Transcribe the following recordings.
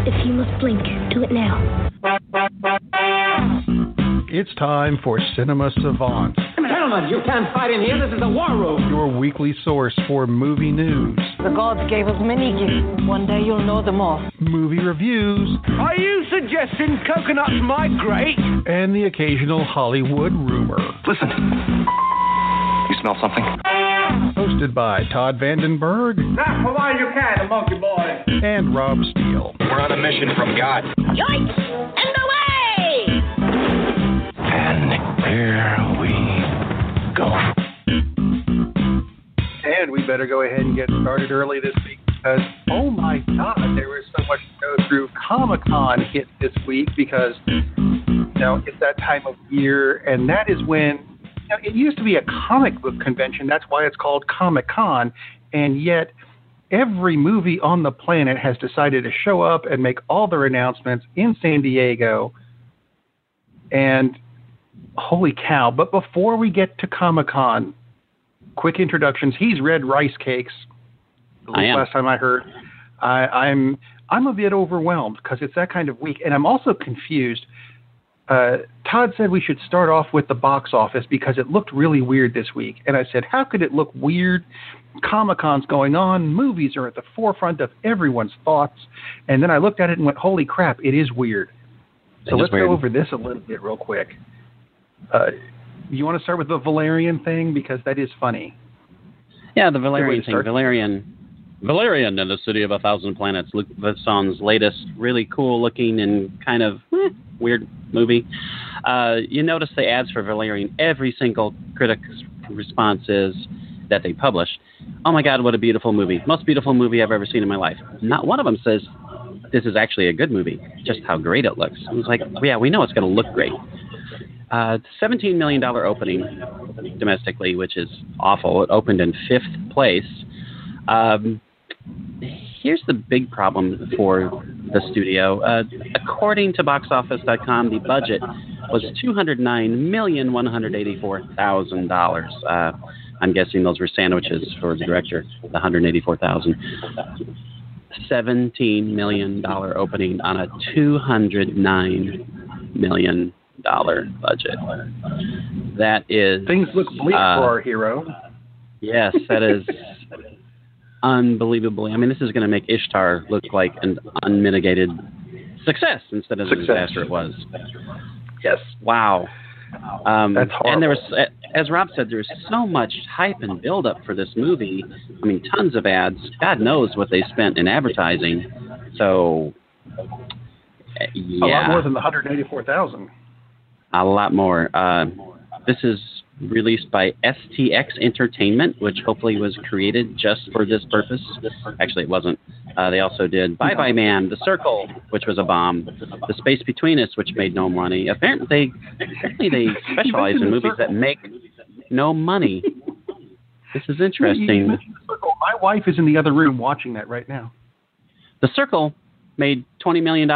If you must blink, do it now. It's time for Cinema Savant. Gentlemen, you can't fight in here. This is a war room. Your weekly source for movie news. The gods gave us many gifts. One day you'll know them all. Movie reviews. Are you suggesting coconuts migrate? And the occasional Hollywood rumor. Listen. You smell something? Hosted by Todd Vandenberg. Now, for while you can, the monkey boy. And Rob Steele. We're on a mission from God. Yoinks! And away! And here we go. And we better go ahead and get started early this week because, oh my God, there was so much to go through. Comic-Con hit this week because, it's that time of year, and that is when, it used to be a comic book convention. That's why it's called Comic-Con, and yet every movie on the planet has decided to show up and make all their announcements in San Diego. And holy cow. But before we get to Comic-Con, quick introductions. He's Red Rice Cakes. I am. Last time I heard. I'm a bit overwhelmed because it's that kind of week. And I'm also confused. Todd said we should start off with the box office because it looked really weird this week. And I said, how could it look weird? Comic-Con's going on. Movies are at the forefront of everyone's thoughts. And then I looked at it and went, holy crap, it is weird. So let's go over this a little bit real quick. You want to start with the Valerian thing? Because that is funny. Yeah, the Valerian thing. Valerian and the City of a Thousand Planets. Luc Besson's latest, really cool-looking and kind of weird movie. You notice the ads for Valerian. Every single critic's response is that they publish, oh my God, what a beautiful movie. Most beautiful movie I've ever seen in my life. Not one of them says, this is actually a good movie, just how great it looks. I was like, yeah, we know it's going to look great. $17 million opening domestically, which is awful. It opened in 5th place. Here's the big problem for the studio. According to BoxOffice.com, the budget was $209,184,000. I'm guessing those were sandwiches for the director, the $184,000. $17 million opening on a $209 million budget. That is... Things look bleak for our hero. Yes, that is unbelievably... I mean, this is going to make Ishtar look like an unmitigated success instead of the disaster it was. Yes. Wow. That's horrible. And there was, as Rob said, there was so much hype and build-up for this movie. I mean, tons of ads. God knows what they spent in advertising. So, yeah. A lot more than the $184,000. A lot more. This is released by STX Entertainment, which hopefully was created just for this purpose. Actually, it wasn't. They also did Bye Bye Man, The Circle, which was a bomb, The Space Between Us, which made no money. Apparently they specialize in movies that make no money. This is interesting. My wife is in the other room watching that right now. The Circle made $20 million.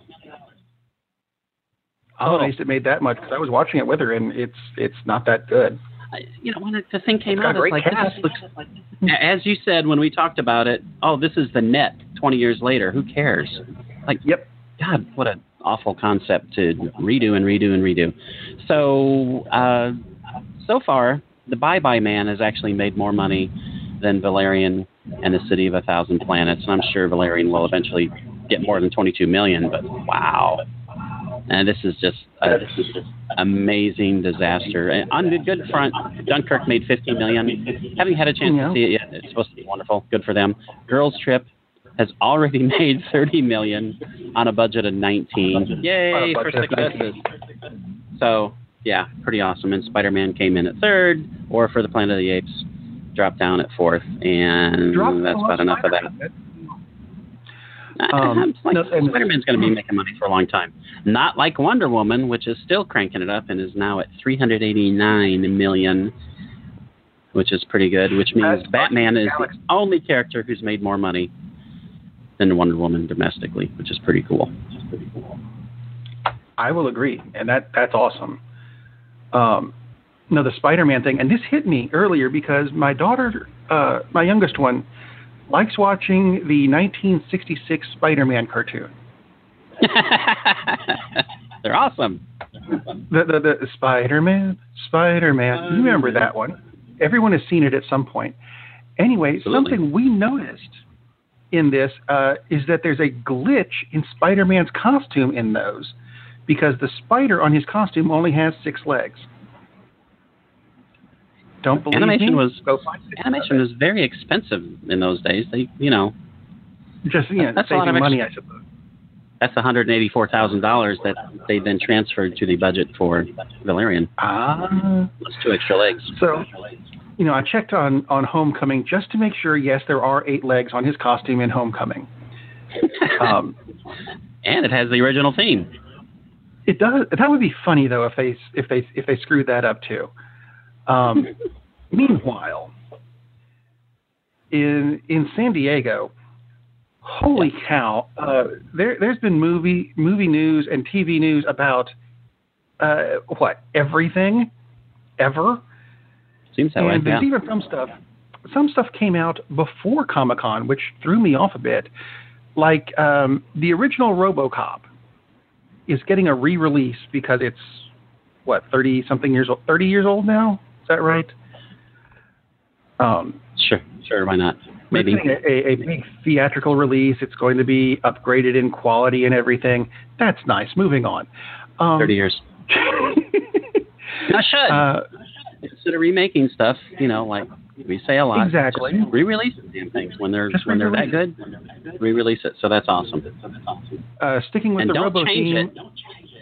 I'm amazed it made that much because I was watching it with her, and it's not that good. When the thing came out, it's like, this looks, as you said when we talked about it, this is the net 20 years later. Who cares? Like, yep. God, what an awful concept to redo and redo and redo. So, so far, the Bye Bye Man has actually made more money than Valerian and the City of a Thousand Planets, and I'm sure Valerian will eventually get more than $22 million, but wow. And this is just amazing disaster. And on the good front, Dunkirk made $50 million. Haven't had a chance to see it yet. It's supposed to be wonderful. Good for them. Girls Trip has already made $30 million on a budget of $19. Yay for successes. So, yeah, pretty awesome. And Spider-Man came in at 3rd, or for the Planet of the Apes, dropped down at 4th. And that's about enough of that. Spider-Man's going to be making money for a long time. Not like Wonder Woman, which is still cranking it up and is now at $389 million, which is pretty good, which means Batman is the only character who's made more money than Wonder Woman domestically, which is pretty cool. I will agree, and that's awesome. The Spider-Man thing, and this hit me earlier because my daughter, my youngest one, likes watching the 1966 Spider-Man cartoon. They're awesome. The Spider-Man. You remember that one. Everyone has seen it at some point. Anyway, Absolutely. something we noticed in this is that there's a glitch in Spider-Man's costume in those, because the spider on his costume only has 6 legs. Don't believe Animation me? was Go find it. animation was very expensive in those days. They, Just That's a lot saving of money, extra- I suppose. that's $184,000 that they then transferred to the budget for Valerian. Plus 2 extra legs. So, I checked on Homecoming just to make sure. Yes, there are 8 legs on his costume in Homecoming. And it has the original theme. It does. That would be funny though if they screwed that up too. Meanwhile, in San Diego, holy cow! There's been movie news and TV news about everything ever. Seems that way. And there's Yeah. even some stuff came out before Comic-Con, which threw me off a bit. Like the original RoboCop is getting a re-release because it's 30 years old now. Is that right? Sure. Why not? Maybe. It's getting a big theatrical release. It's going to be upgraded in quality and everything. That's nice. Moving on. 30 years. I should. Instead of remaking stuff, like we say a lot. Exactly. Just re-release the damn things when they're that good. Re-release it. So that's awesome. Sticking with And the don't Robo change theme. it.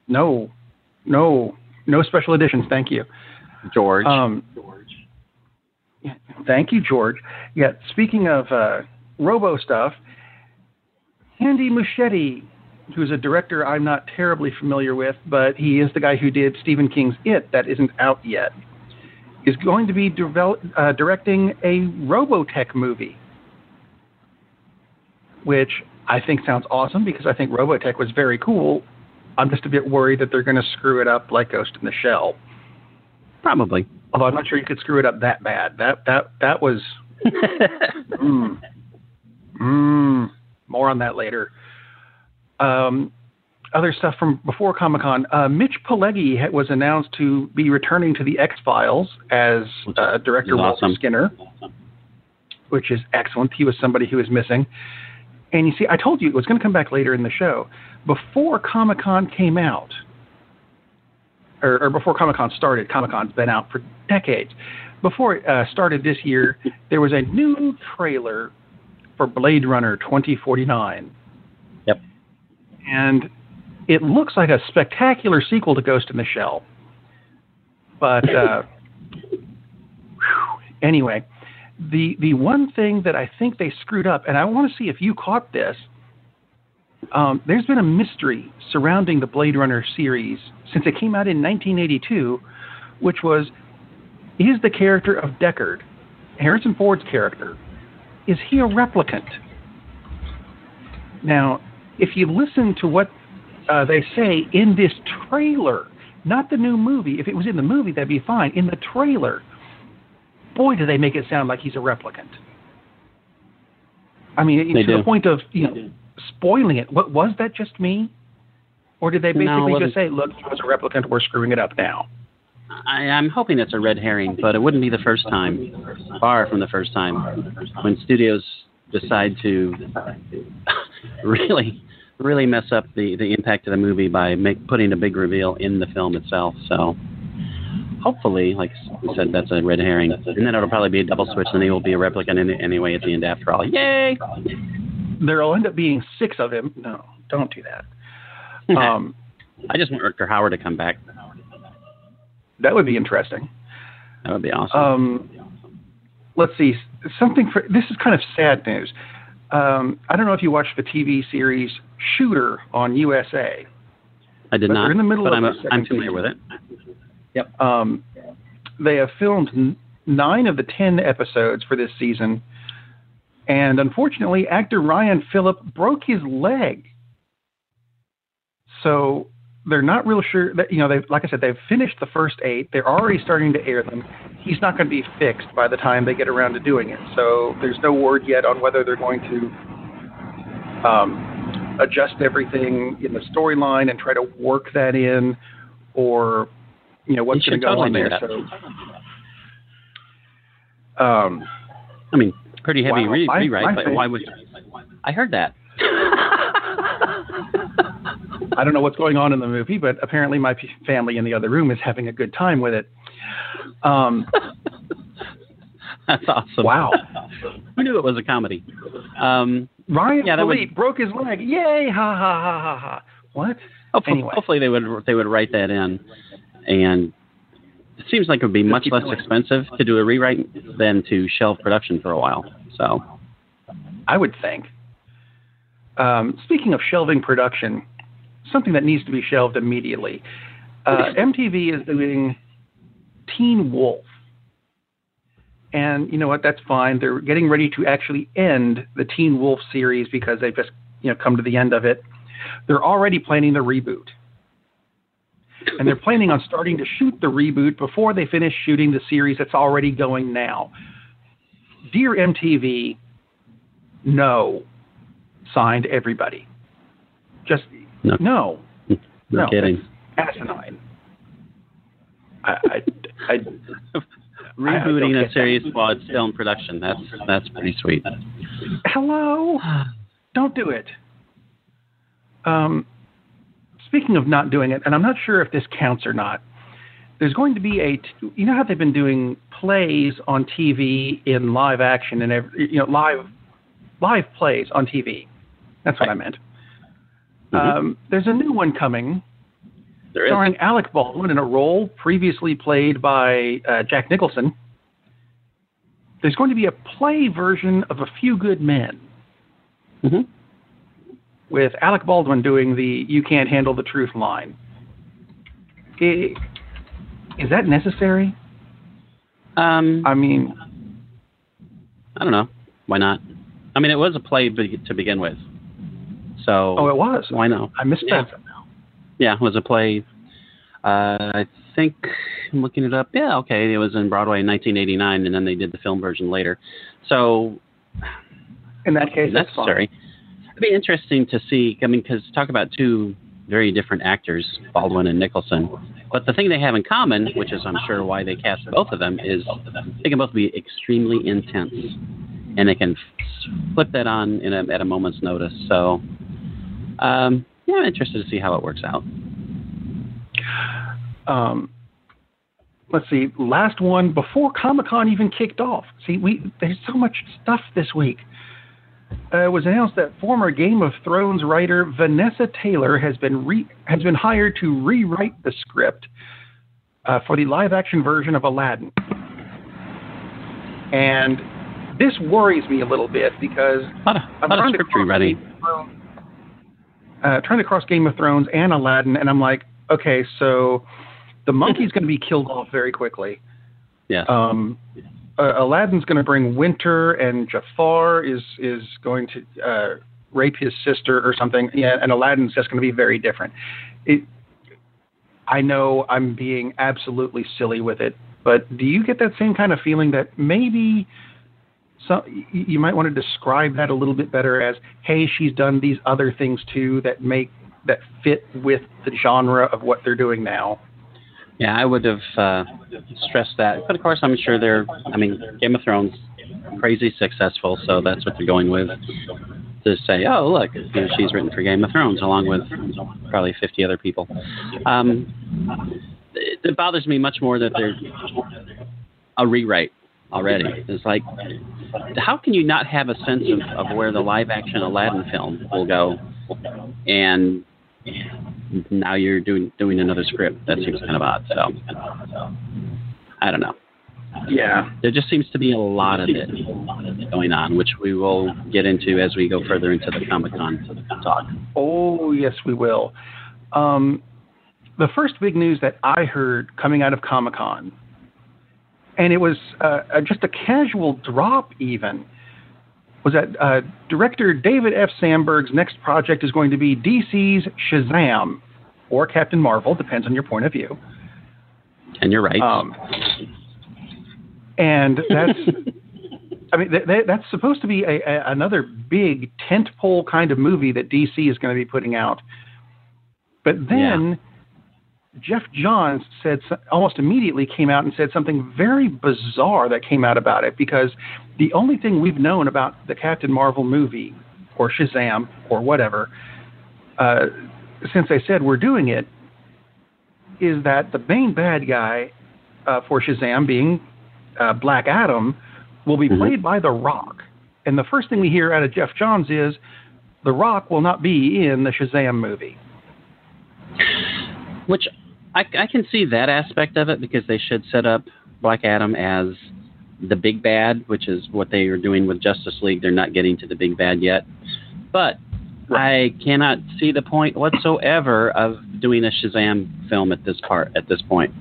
No special editions. Thank you, George. Yeah, thank you, George. Yeah. Speaking of Robo stuff, Andy Muschietti, who's a director I'm not terribly familiar with, but he is the guy who did Stephen King's It, that isn't out yet, is going to be directing a Robotech movie, which I think sounds awesome because I think Robotech was very cool. I'm just a bit worried that they're going to screw it up like Ghost in the Shell. Probably. Although I'm not sure you could screw it up that bad. That was... More on that later. Other stuff from before Comic-Con. Mitch Pileggi was announced to be returning to the X-Files as director Walter Awesome. Skinner, which is excellent. He was somebody who was missing. And you see, I told you it was going to come back later in the show. Before Comic-Con came out, or before Comic-Con started, Comic-Con's been out for decades. Before it started this year, there was a new trailer for Blade Runner 2049. Yep. And it looks like a spectacular sequel to Ghost in the Shell. But anyway, the one thing that I think they screwed up, and I want to see if you caught this, there's been a mystery surrounding the Blade Runner series since it came out in 1982, which was, is the character of Deckard, Harrison Ford's character, is he a replicant? Now, if you listen to what they say in this trailer, not the new movie. If it was in the movie, that'd be fine. In the trailer, boy, do they make it sound like he's a replicant. I mean, to the point of spoiling it. What was that? Just me, or did they basically just say, "Look, he was a replicant. We're screwing it up now"? I'm hoping it's a red herring, but it wouldn't be the first time, far from the first time, when studios decide to really mess up the impact of the movie by putting a big reveal in the film itself. So hopefully, like we said, that's a red herring. And then it'll probably be a double switch, and he will be a replicant anyway at the end after all. Yay! There'll end up being 6 of him. No, don't do that. I just want Rutger Hauer to come back. That would be interesting. That would be awesome. Let's see. This is kind of sad news. I don't know if you watched the TV series Shooter on USA. I did not, they're in the middle but of I'm familiar with it. Yep. They have filmed 9 of the 10 episodes for this season, and unfortunately, actor Ryan Phillip broke his leg. So they're not real sure that, like I said, they've finished the first 8. They're already starting to air them. He's not going to be fixed by the time they get around to doing it. So there's no word yet on whether they're going to adjust everything in the storyline and try to work that in, or what's going to go on there. So, I mean, pretty heavy rewrite, but why would I heard that? I don't know what's going on in the movie, but apparently my family in the other room is having a good time with it. That's awesome. Wow. Who knew it was a comedy? Ryan Philippe broke his leg. Yay! Ha ha ha ha ha. What? Hopefully they would write that in, and it seems like it would be much less expensive to do a rewrite than to shelve production for a while. So, I would think. Speaking of shelving production, something that needs to be shelved immediately. MTV is doing Teen Wolf. And you know what? That's fine. They're getting ready to actually end the Teen Wolf series because they've just come to the end of it. They're already planning the reboot. And they're planning on starting to shoot the reboot before they finish shooting the series that's already going now. Dear MTV, no. Signed everybody. Just no. No kidding. Asinine. Rebooting a series while it's still in production. That's pretty sweet. Hello? Don't do it. Speaking of not doing it, and I'm not sure if this counts or not, there's going to be you know how they've been doing plays on TV in live action and live plays on TV. That's what I meant. Mm-hmm. There's a new one coming. Starring Alec Baldwin in a role previously played by Jack Nicholson. There's going to be a play version of A Few Good Men. Mm-hmm. With Alec Baldwin doing the "You Can't Handle the Truth" line. Is that necessary? I mean, I don't know. Why not? I mean, it was a play to begin with. So. Oh, it was? Why not? I missed that. Yeah, it was a play. I think I'm looking it up. Yeah, okay. It was in Broadway in 1989, and then they did the film version later. So, in that case, that's necessary. Fine. It'd be interesting to see. I mean, because talk about two very different actors, Baldwin and Nicholson. But the thing they have in common, which is I'm sure why they cast both of them, is they can both be extremely intense, and they can flip that on at a moment's notice. So. Yeah, I'm interested to see how it works out. Let's see. Last one before Comic-Con even kicked off. See, there's so much stuff this week. It was announced that former Game of Thrones writer Vanessa Taylor has been hired to rewrite the script for the live-action version of Aladdin. And this worries me a little bit because I'm trying to cross Game of Thrones and Aladdin, and I'm like, okay, so the monkey's going to be killed off very quickly. Yeah. Aladdin's going to bring winter, and Jafar is going to rape his sister or something. Yeah, and Aladdin's just going to be very different. I know I'm being absolutely silly with it, but do you get that same kind of feeling that maybe you might want to describe that a little bit better as, hey, she's done these other things too that fit with the genre of what they're doing now? Yeah, I would have stressed that. But of course, I'm sure Game of Thrones, crazy successful, so that's what they're going with. To say, oh, look, she's written for Game of Thrones along with probably 50 other people. It bothers me much more that they're a rewrite already. It's like, how can you not have a sense of where the live-action Aladdin film will go, and now you're doing another script? That seems kind of odd. So, I don't know. Yeah. There just seems to be a lot of it going on, which we will get into as we go further into the Comic-Con talk. Oh, yes, we will. The first big news that I heard coming out of Comic-Con, and it was just a casual drop even, was that director David F. Sandberg's next project is going to be DC's Shazam, or Captain Marvel, depends on your point of view. And you're right. And I mean, that's supposed to be another big tentpole kind of movie that DC is going to be putting out. But then Jeff Johns almost immediately came out and said something very bizarre that came out about it, because the only thing we've known about the Captain Marvel movie or Shazam or whatever, since they said we're doing it, is that the main bad guy for Shazam, being Black Adam, will be played by The Rock. And the first thing we hear out of Jeff Johns is The Rock will not be in the Shazam movie. Which I can see that aspect of it, because they should set up Black Adam as the big bad, which is what they are doing with Justice League. They're not getting to the big bad yet. But I cannot see the point whatsoever of doing a Shazam film at this point.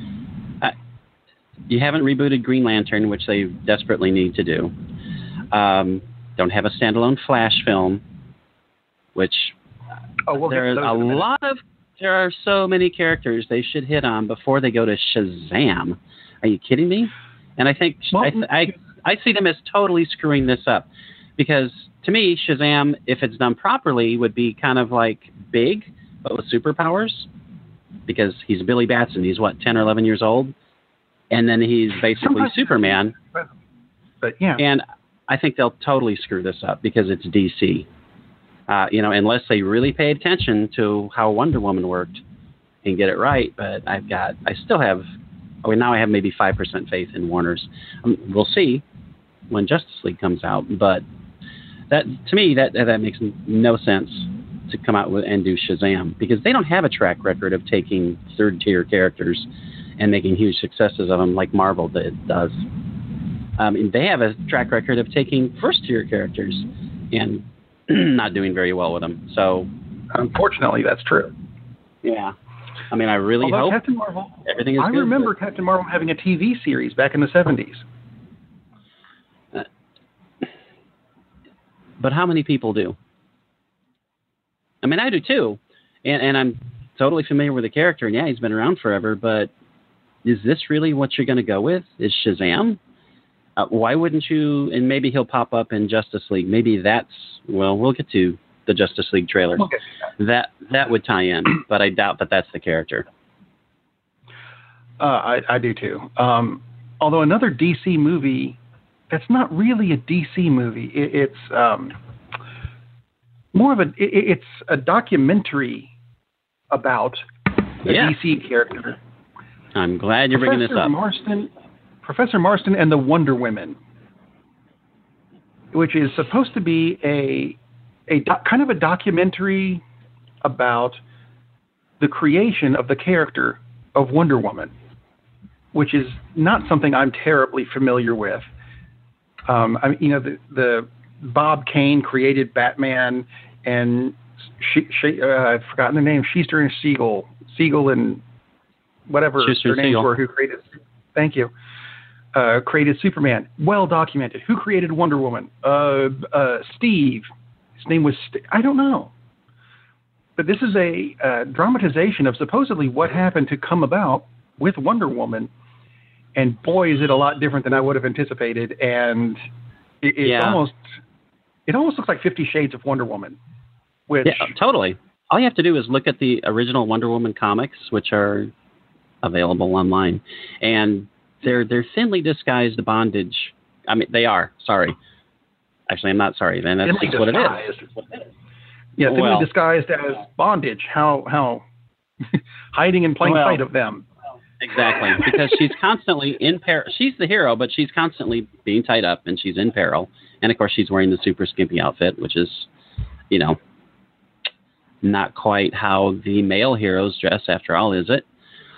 You haven't rebooted Green Lantern, which they desperately need to do. Don't have a standalone Flash film, which there are so many characters they should hit on before they go to Shazam. Are you kidding me? And I think I see them as totally screwing this up, because to me, Shazam, if it's done properly, would be kind of like Big, but with superpowers, because he's Billy Batson. He's 10 or 11 years old. And then he's basically Superman. But yeah. And I think they'll totally screw this up because it's DC. Unless they really pay attention to how Wonder Woman worked and get it right. But I have maybe 5% faith in Warner's. We'll see when Justice League comes out. But that, to me, that makes no sense to come out with and do Shazam, because they don't have a track record of taking third-tier characters and making huge successes of them like Marvel does. They have a track record of taking first-tier characters and not doing very well with them. So, unfortunately, that's true. Yeah. I mean, I really hope Captain Marvel, everything is good. I remember Captain Marvel having a TV series back in the 70s. But how many people do? I mean, I do too. And I'm totally familiar with the character. And yeah, he's been around forever, but is this really what you're going to go with? Is Shazam? Why wouldn't you? And maybe he'll pop up in Justice League. Maybe we'll get to the Justice League trailer. Okay. That would tie in, but I doubt that's the character. I do too. Although another DC movie that's not really a DC movie. It's more of it's a documentary about the DC character. I'm glad you're bringing this up. Professor Marston and the Wonder Women, which is supposed to be kind of a documentary about the creation of the character of Wonder Woman, which is not something I'm terribly familiar with. The Bob Kane created Batman, and I've forgotten the name, Schuster and Siegel and whatever Schuster their names were, who created. Thank you. Created Superman. Well documented. Who created Wonder Woman? Steve. His name was I don't know. But this is a dramatization of supposedly what happened to come about with Wonder Woman. And boy, is it a lot different than I would have anticipated. And it almost looks like 50 Shades of Wonder Woman. Which, yeah, totally. All you have to do is look at the original Wonder Woman comics, which are available online, and they're thinly disguised bondage. I mean, they are. Sorry. Actually, I'm not sorry. Then that's just what it is. Yeah, thinly disguised as bondage. How hiding in plain sight of them. Exactly, because she's constantly in peril. She's the hero, but she's constantly being tied up, and she's in peril. And, of course, she's wearing the super skimpy outfit, which is, not quite how the male heroes dress, after all, is it?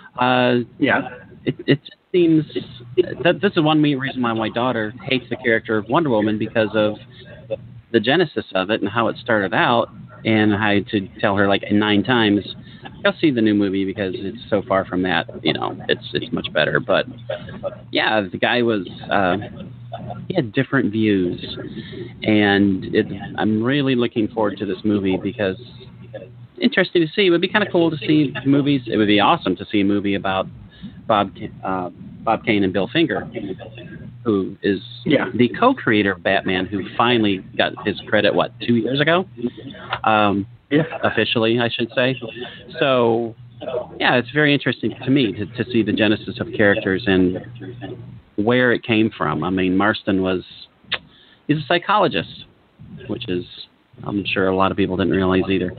It seems that this is one main reason why my daughter hates the character of Wonder Woman, because of the genesis of it and how it started out. And I had to tell her like 9 times, go see the new movie because it's so far from that. It's much better. But yeah, the guy was he had different views, and I'm really looking forward to this movie because interesting to see. It would be kind of cool to see movies. It would be awesome to see a movie about Bob Kane and Bill Finger. who is Yeah. the co-creator of Batman, who finally got his credit, 2 years ago? Yeah. Officially, I should say. So, yeah, it's very interesting to me to see the genesis of characters and where it came from. I mean, Marston he's a psychologist, which is, I'm sure a lot of people didn't realize either.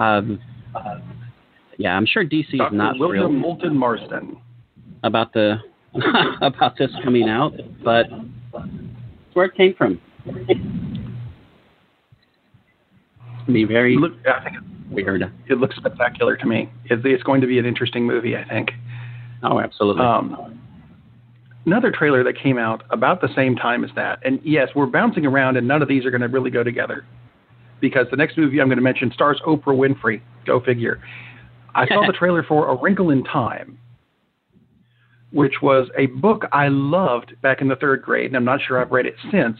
Yeah, I'm sure DC is not William thrilled Moulton Marston. about about this coming out, but it's where it came from. Very I think weird. it looks spectacular to me. It's going to be an interesting movie, I think. Oh, absolutely. Another trailer that came out about the same time as that, and yes, we're bouncing around, and none of these are going to really go together, because the next movie I'm going to mention stars Oprah Winfrey. Go figure. I saw the trailer for A Wrinkle in Time, which was a book I loved back in the 3rd grade, and I'm not sure I've read it since.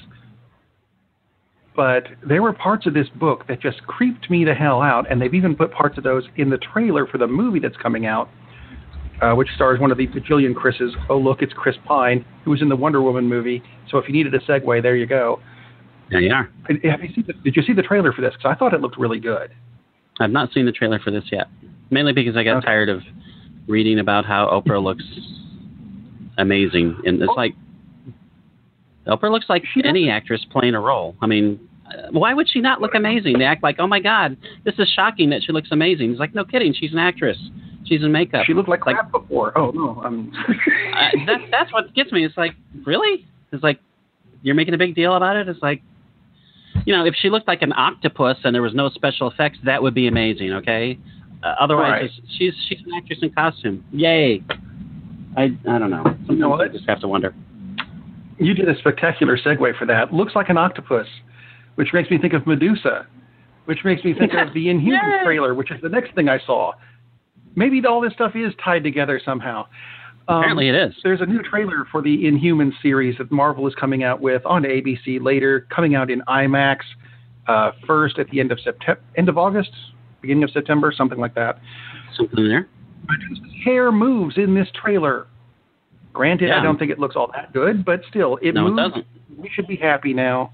But there were parts of this book that just creeped me the hell out, and they've even put parts of those in the trailer for the movie that's coming out, which stars one of the bajillion Chris's. Oh, look, it's Chris Pine, who was in the Wonder Woman movie. So if you needed a segue, there you go. There you are. Did you see the trailer for this? Because I thought it looked really good. I've not seen the trailer for this yet, mainly because I got tired of reading about how Oprah looks amazing. And it's like, Oprah looks like any actress playing a role. I mean, why would she not look amazing? They act like, oh my God, this is shocking that she looks amazing. It's like, no kidding, she's an actress. She's in makeup. She looked like crap before. Oh, no. That's what gets me. It's like, really? It's like, you're making a big deal about it? It's like, if she looked like an octopus and there was no special effects, that would be amazing, okay? Otherwise, she's an actress in costume. Yay. I don't know. Sometimes I just have to wonder. You did a spectacular segue for that. Looks like an octopus, which makes me think of Medusa, which makes me think of the Inhumans trailer, which is the next thing I saw. Maybe all this stuff is tied together somehow. Apparently it is. There's a new trailer for the Inhumans series that Marvel is coming out with on ABC later, coming out in IMAX first at the end of August, beginning of September, something like that. Something there. Medusa's hair moves in this trailer. Granted, I don't think it looks all that good, but still, it moves. No, it doesn't. We should be happy now.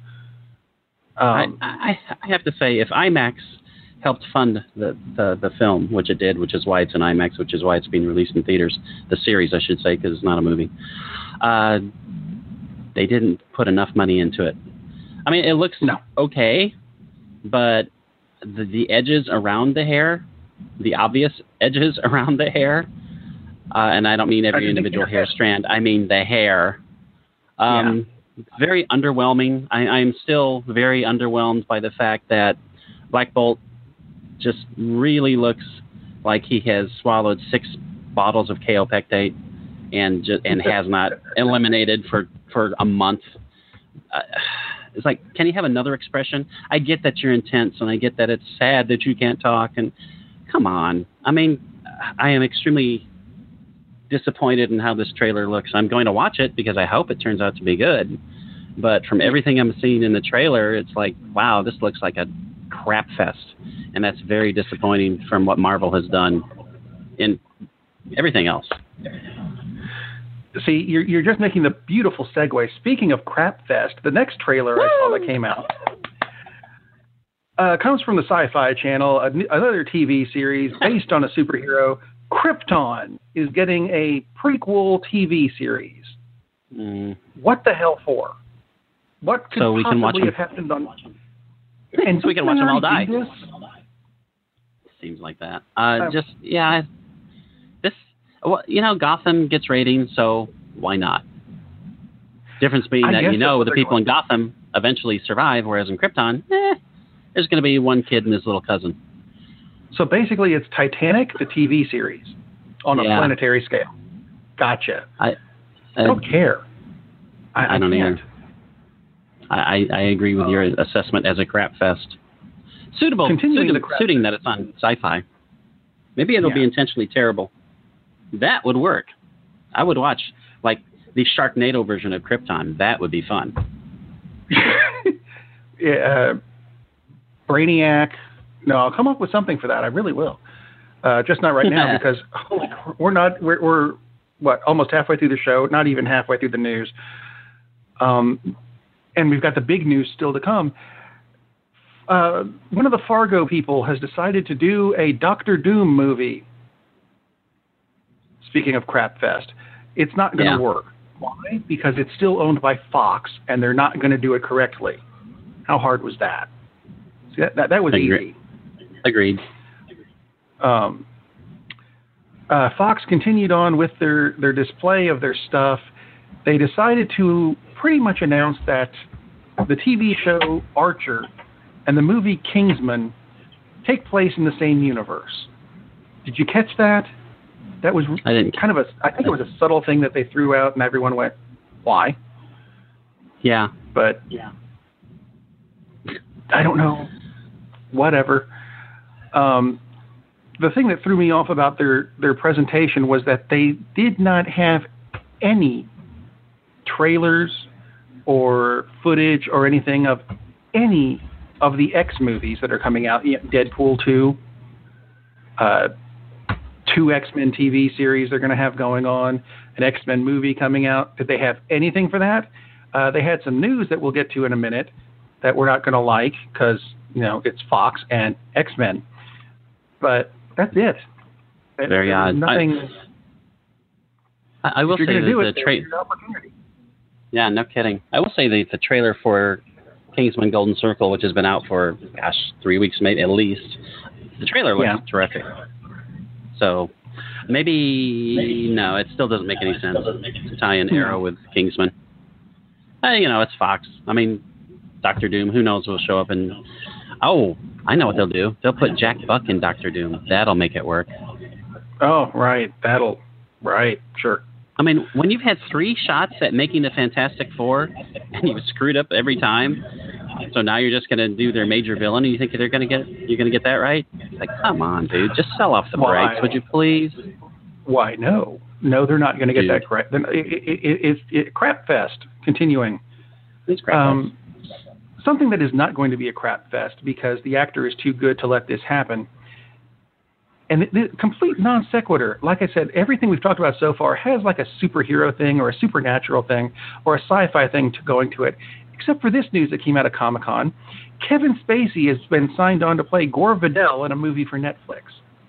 I have to say, if IMAX helped fund the film, which it did, which is why it's in IMAX, which is why it's being released in theaters, the series, I should say, because it's not a movie, they didn't put enough money into it. I mean, it looks okay, but the edges around the hair, the obvious edges around the hair, and I don't mean every individual hair strand, I mean the hair. Very underwhelming. I'm still very underwhelmed by the fact that Black Bolt just really looks like he has swallowed 6 bottles of kaopectate and has not eliminated for a month. It's like, can you have another expression? I get that you're intense, and I get that it's sad that you can't talk, and come on. I mean, I am extremely disappointed in how this trailer looks. I'm going to watch it because I hope it turns out to be good. But from everything I'm seeing in the trailer, it's like, wow, this looks like a crap fest. And that's very disappointing from what Marvel has done in everything else. See, you're just making the beautiful segue. Speaking of crap fest, the next trailer I saw that came out comes from the Sci-Fi Channel, another TV series based on a superhero. Krypton is getting a prequel TV series. What the hell for? What could we can watch possibly have happened on... And so we can watch them all die. This? Seems like that. Gotham gets ratings, so why not? Difference being that the people in Gotham eventually survive, whereas in Krypton, there's going to be one kid and his little cousin. So basically, it's Titanic, the TV series, on a planetary scale. Gotcha. I don't care. I don't can't. either. I agree with your assessment as a crap fest. Suiting that it's on Sci-Fi. Maybe it'll be intentionally terrible. That would work. I would watch like the Sharknado version of Krypton. That would be fun. Brainiac. No, I'll come up with something for that. I really will. Just not right now because we're almost halfway through the show. Not even halfway through the news. And we've got the big news still to come. One of the Fargo people has decided to do a Dr. Doom movie. Speaking of Crapfest, it's not going to work. Why? Because it's still owned by Fox, and they're not going to do it correctly. How hard was that? See, that was easy. Agreed. Fox continued on with their display of their stuff. They decided to pretty much announce that the TV show Archer and the movie Kingsman take place in the same universe. Did you catch that? That was I didn't. I think it was a subtle thing that they threw out, and everyone went, "Why?" Yeah. But I don't know. Whatever. The thing that threw me off about their presentation was that they did not have any trailers or footage or anything of any of the X movies that are coming out. Deadpool 2, 2 X-Men TV series they're going to have going on, an X-Men movie coming out. Did they have anything for that? They had some news that we'll get to in a minute that we're not going to like because, it's Fox and X-Men. But that's it. Very odd. Nothing. I will say that the trailer. Yeah, no kidding. I will say the trailer for Kingsman Golden Circle, which has been out for 3 weeks maybe at least. The trailer looks terrific. So maybe no, it still doesn't make any sense to tie an Arrow with Kingsman. It's Fox. I mean, Dr. Doom. Who knows? Will show up and I know what they'll do. They'll put Jack Buck in Dr. Doom. That'll make it work. Oh, right. Sure. I mean, when you've had 3 shots at making the Fantastic Four and you've screwed up every time, so now you're just going to do their major villain and you think you're going to get that right? It's like, come on, dude. Just sell off the brakes, would you please? Why, no. No, they're not going to get that correct. It's crap fest continuing. It's crap fest. Something that is not going to be a crap fest because the actor is too good to let this happen. And the complete non sequitur, like I said, everything we've talked about so far has like a superhero thing or a supernatural thing or a sci-fi thing going to it, except for this news that came out of Comic-Con. Kevin Spacey has been signed on to play Gore Vidal in a movie for Netflix.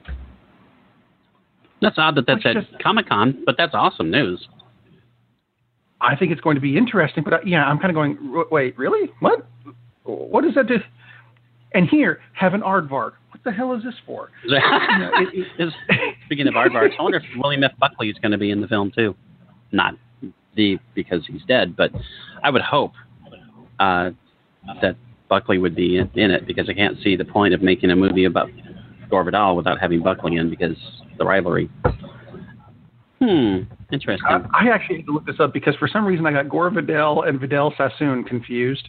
That's odd that's at Comic-Con, but that's awesome news. I think it's going to be interesting, but I'm kind of going, wait, really? What? What does that do? And here, have an aardvark. What the hell is this for? Speaking of aardvarks, I wonder if William F. Buckley is going to be in the film too. Not because he's dead, but I would hope that Buckley would be in it because I can't see the point of making a movie about Gore Vidal without having Buckley in because the rivalry. Interesting. I actually had to look this up because for some reason I got Gore Vidal and Vidal Sassoon confused.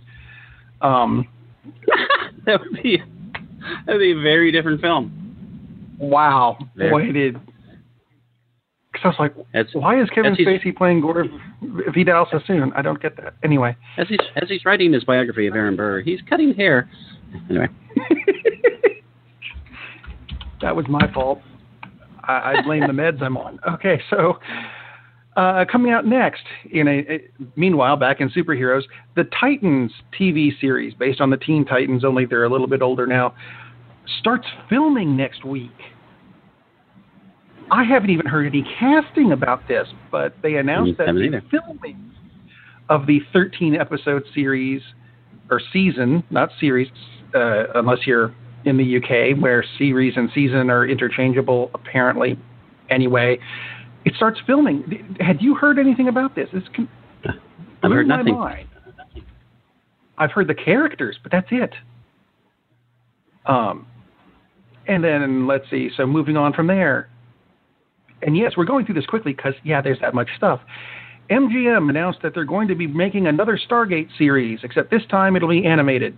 That would be a very different film. Wow. Because I was like, why is Kevin Spacey playing Gore Vidal Sassoon? I don't get that. Anyway. As he's writing his biography of Aaron Burr, he's cutting hair. Anyway. That was my fault. I blame the meds I'm on. Okay, so coming out next, meanwhile, back in superheroes, the Titans TV series, based on the Teen Titans, only they're a little bit older now, starts filming next week. I haven't even heard any casting about this, but they announced that the filming of the 13-episode series, or season, not series, unless you're in the UK, where series and season are interchangeable, apparently. Anyway, it starts filming. Had you heard anything about this? I've heard nothing. I've heard the characters, but that's it. And then, let's see, so moving on from there. And yes, we're going through this quickly because, there's that much stuff. MGM announced that they're going to be making another Stargate series, except this time it'll be animated.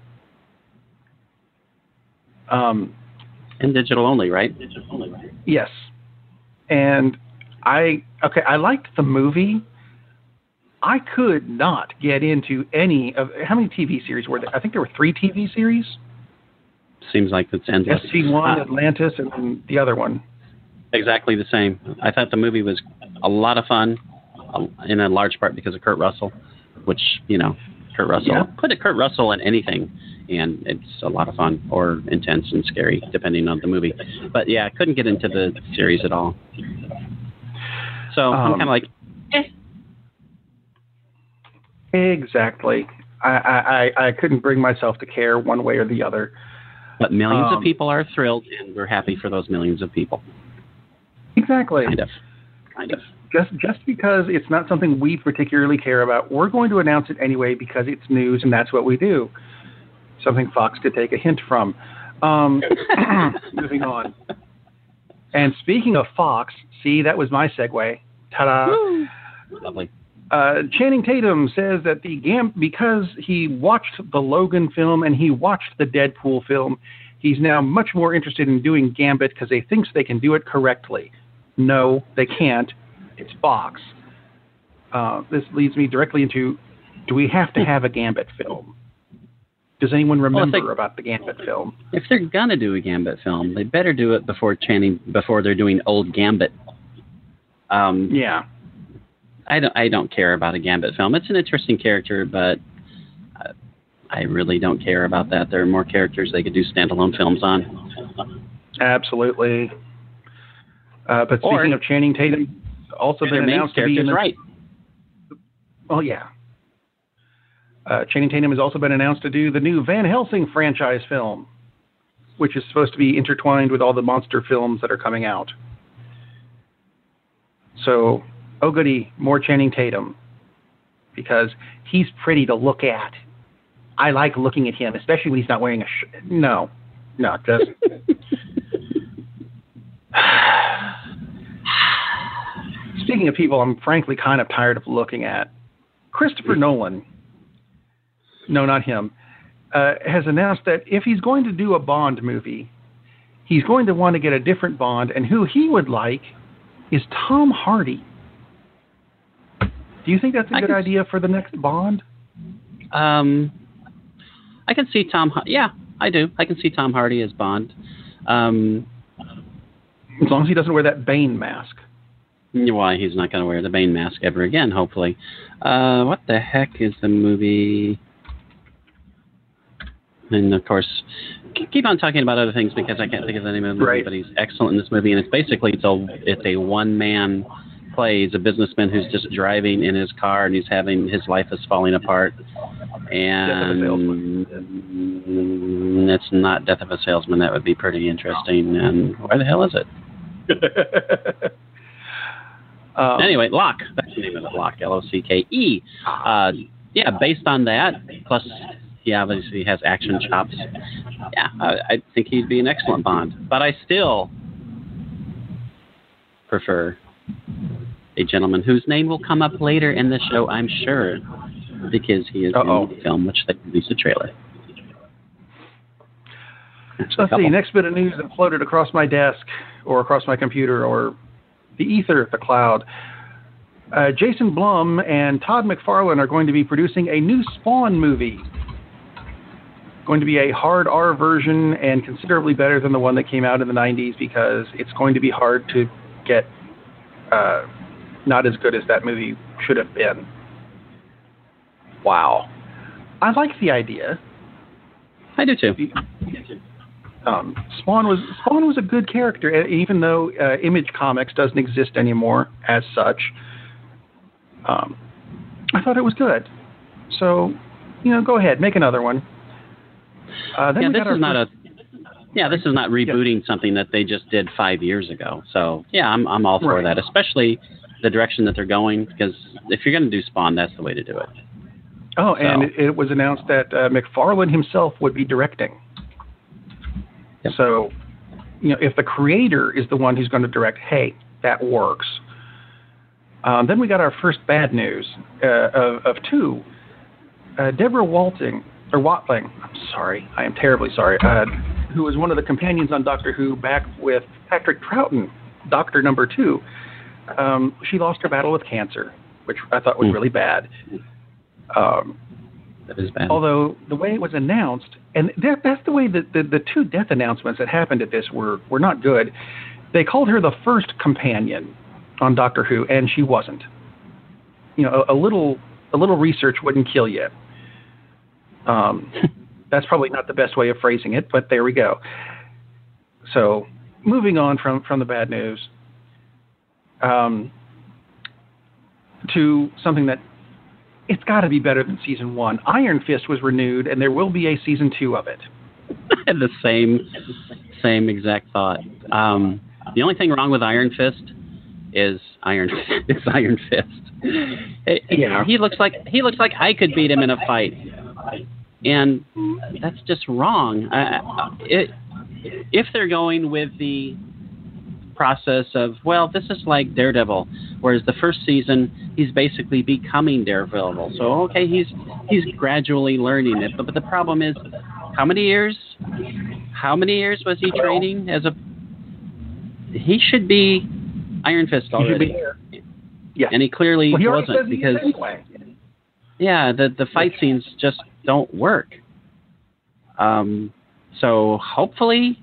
And digital only, right? Yes. And I liked the movie. I could not get into any of, how many TV series were there? I think there were 3 TV series. Seems like it's endless. SG-1, Atlantis, and the other one. Exactly the same. I thought the movie was a lot of fun, in a large part because of Kurt Russell. which, Kurt Russell. Yeah. Put a Kurt Russell in anything, and it's a lot of fun, or intense and scary, depending on the movie. But, yeah, I couldn't get into the series at all. So I'm kind of like, Exactly. I couldn't bring myself to care one way or the other. But millions of people are thrilled, and we're happy for those millions of people. Exactly. Kind of. Just because it's not something we particularly care about, we're going to announce it anyway because it's news and that's what we do. Something Fox could take a hint from. Moving on. And speaking of Fox, see, that was my segue. Ta-da. Woo. Lovely. Channing Tatum says that because he watched the Logan film and he watched the Deadpool film, he's now much more interested in doing Gambit because he thinks they can do it correctly. No, they can't. It's Fox. This leads me directly into, do we have to have a Gambit film? Does anyone remember about the Gambit film? If they're going to do a Gambit film, they better do it before they're doing old Gambit. Yeah. I don't care about a Gambit film. It's an interesting character, but I really don't care about that. There are more characters they could do standalone films on. Absolutely. But speaking of Channing Tatum, also been announced to be in the... Right. Oh, yeah. Channing Tatum has also been announced to do the new Van Helsing franchise film, which is supposed to be intertwined with all the monster films that are coming out. So, oh goody, more Channing Tatum, because he's pretty to look at. I like looking at him, especially when he's not wearing a shirt. No, just... Speaking of people I'm frankly kind of tired of looking at, Christopher Nolan, no, not him, has announced that if he's going to do a Bond movie, he's going to want to get a different Bond, and who he would like is Tom Hardy. Do you think that's a good idea for the next Bond? I can see Tom. Yeah, I do. I can see Tom Hardy as Bond. As long as he doesn't wear that Bane mask. Why, he's not going to wear the Bane mask ever again, hopefully. What the heck is the movie? And, of course, keep on talking about other things because I can't think of the name of the movie, right. But he's excellent in this movie. And it's basically, it's a one-man play. He's a businessman who's just driving in his car, and his life is falling apart. And it's not Death of a Salesman. That would be pretty interesting. And where the hell is it? Anyway, Locke. That's the name of it, Locke, L-O-C-K-E. Yeah, based on that, plus he obviously has action chops. Yeah, I think he'd be an excellent Bond. But I still prefer a gentleman whose name will come up later in the show, I'm sure, because he is in the film, which they released a trailer. Let's see, next bit of news that floated across my desk or across my computer or the ether, the cloud. Jason Blum and Todd McFarlane are going to be producing a new Spawn movie. Going to be a hard R version and considerably better than the one that came out in the 90s because it's going to be hard to get not as good as that movie should have been. Wow. I like the idea. I do too. Spawn was a good character, even though Image Comics doesn't exist anymore as such. I thought it was good. So, go ahead, make another one. This is not rebooting something that they just did 5 years ago. So, yeah, I'm all for that, especially the direction that they're going, because if you're going to do Spawn, that's the way to do it. Oh, and it was announced that McFarlane himself would be directing. Yep. So, if the creator is the one who's going to direct, hey, that works. Then we got our first bad news of two. Deborah Watling, I'm sorry, I am terribly sorry, who was one of the companions on Doctor Who back with Patrick Troughton, Doctor Number 2. She lost her battle with cancer, which I thought was really bad. That is bad. Although the way it was announced, and that's the way that the two death announcements that happened at this were not good. They called her the first companion on Doctor Who, and she wasn't. A little a little research wouldn't kill you. That's probably not the best way of phrasing it, but there we go. So, moving on from the bad news to something that it's got to be better than season 1. Iron Fist was renewed, and there will be a season 2 of it. The same exact thought. The only thing wrong with Iron Fist is Iron Fist. Yeah. He looks like I could beat him in a fight, and that's just wrong. If they're going with the process of, well, this is like Daredevil, whereas the first season he's basically becoming Daredevil. So okay, he's gradually learning it, but the problem is, how many years was he training as a? He should be Iron Fist already. Yeah, and he clearly wasn't because anyway. Yeah, the fight scenes just don't work. So hopefully,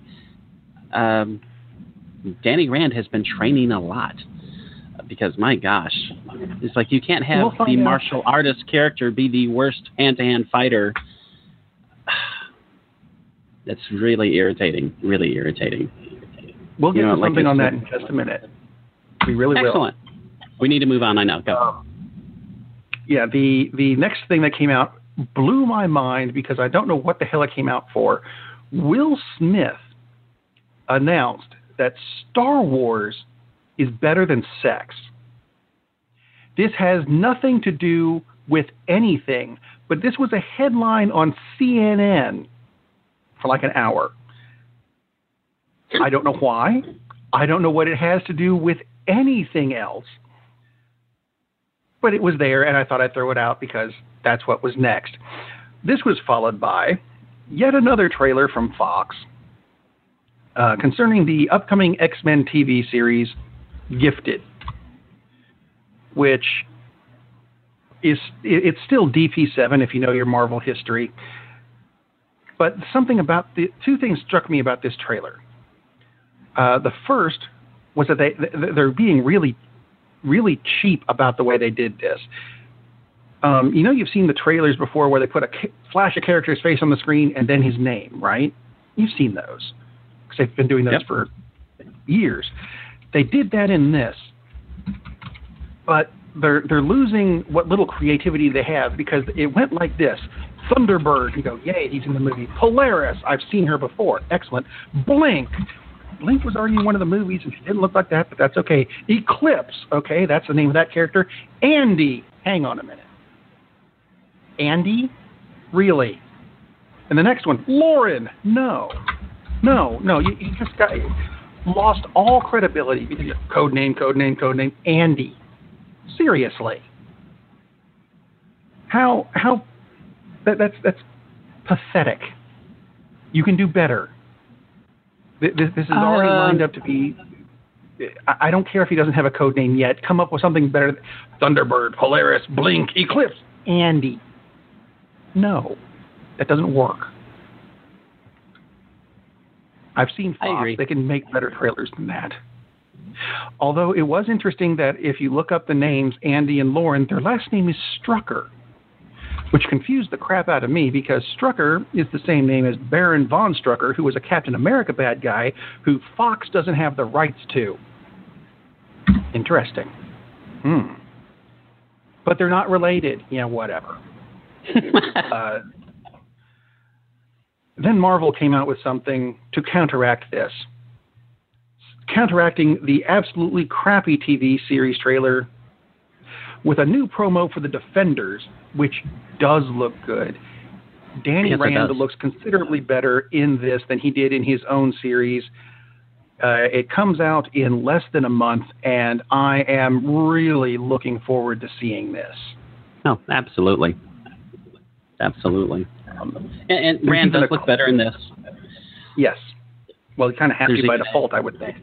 Danny Rand has been training a lot, because my gosh, it's like you can't have the martial artist character be the worst hand-to-hand fighter. That's really irritating. Really irritating. We'll get to something on that in just a minute. We really will. Excellent. We need to move on. I know. Go. Yeah, the next thing that came out blew my mind because I don't know what the hell it came out for. Will Smith announced that Star Wars is better than sex. This has nothing to do with anything, but this was a headline on CNN for like an hour. I don't know why. I don't know what it has to do with anything else. But it was there, and I thought I'd throw it out because that's what was next. This was followed by yet another trailer from Fox concerning the upcoming X-Men TV series, Gifted, which it's still DP7 if you know your Marvel history. But something about two things struck me about this trailer. The first was that they're being really, really cheap about the way they did this. You've seen the trailers before where they put a flash a character's face on the screen and then his name, right? You've seen those because they've been doing those for years. They did that in this, but they're losing what little creativity they have because it went like this. Thunderbird, you go, yay, he's in the movie. Polaris, I've seen her before. Excellent. Blink was already in one of the movies, and she didn't look like that, but that's okay. Eclipse, okay, that's the name of that character. Andy, hang on a minute. Andy? Really? And the next one, Lauren. No, you just got lost all credibility because you code name, Andy. Seriously. How that's pathetic. You can do better. This is already lined up to be. I don't care if he doesn't have a code name yet. Come up with something better. Thunderbird, Polaris, Blink, Eclipse, Andy. No, that doesn't work. I've seen Fox. They can make better trailers than that. Although it was interesting that if you look up the names Andy and Lauren, their last name is Strucker, which confused the crap out of me because Strucker is the same name as Baron Von Strucker, who was a Captain America bad guy who Fox doesn't have the rights to. Interesting. But they're not related. Yeah, whatever. Then Marvel came out with something to counteract this. Counteracting the absolutely crappy TV series trailer with a new promo for the Defenders, which does look good. Danny Rand looks considerably better in this than he did in his own series. It comes out in less than a month, and I am really looking forward to seeing this. Oh, absolutely. Absolutely. And Rand does look better in this. Yes. Well, he kind of has to by default, I would think.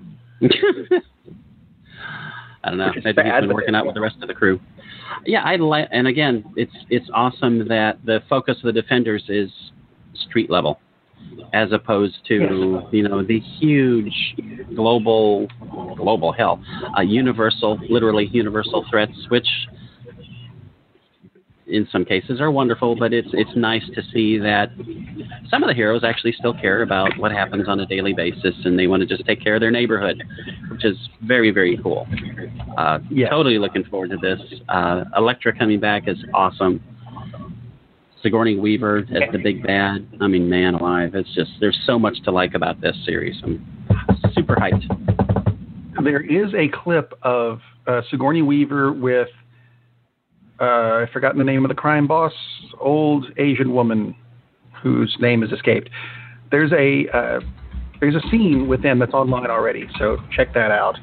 I don't know. Maybe he's been working out with the rest of the crew. Yeah, and again, it's awesome that the focus of the Defenders is street level, as opposed to the huge global hell, literally universal threats, which in some cases are wonderful, but it's nice to see that some of the heroes actually still care about what happens on a daily basis, and they want to just take care of their neighborhood, which is very, very cool. Totally looking forward to this. Elektra coming back is awesome. Sigourney Weaver as the big bad. I mean, man alive. It's just, there's so much to like about this series. I'm super hyped. There is a clip of Sigourney Weaver with, I've forgotten the name of the crime boss, old Asian woman whose name has escaped. There's a scene with them that's online already, so check that out.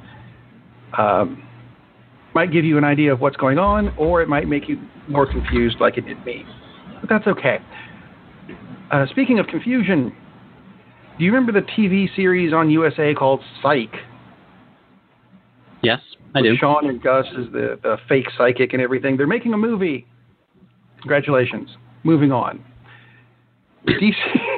Might give you an idea of what's going on, or it might make you more confused like it did me. But that's okay. Speaking of confusion, do you remember the TV series on USA called Psych? Yes, I do. Sean and Gus is the fake psychic and everything. They're making a movie. Congratulations. Moving on. DC,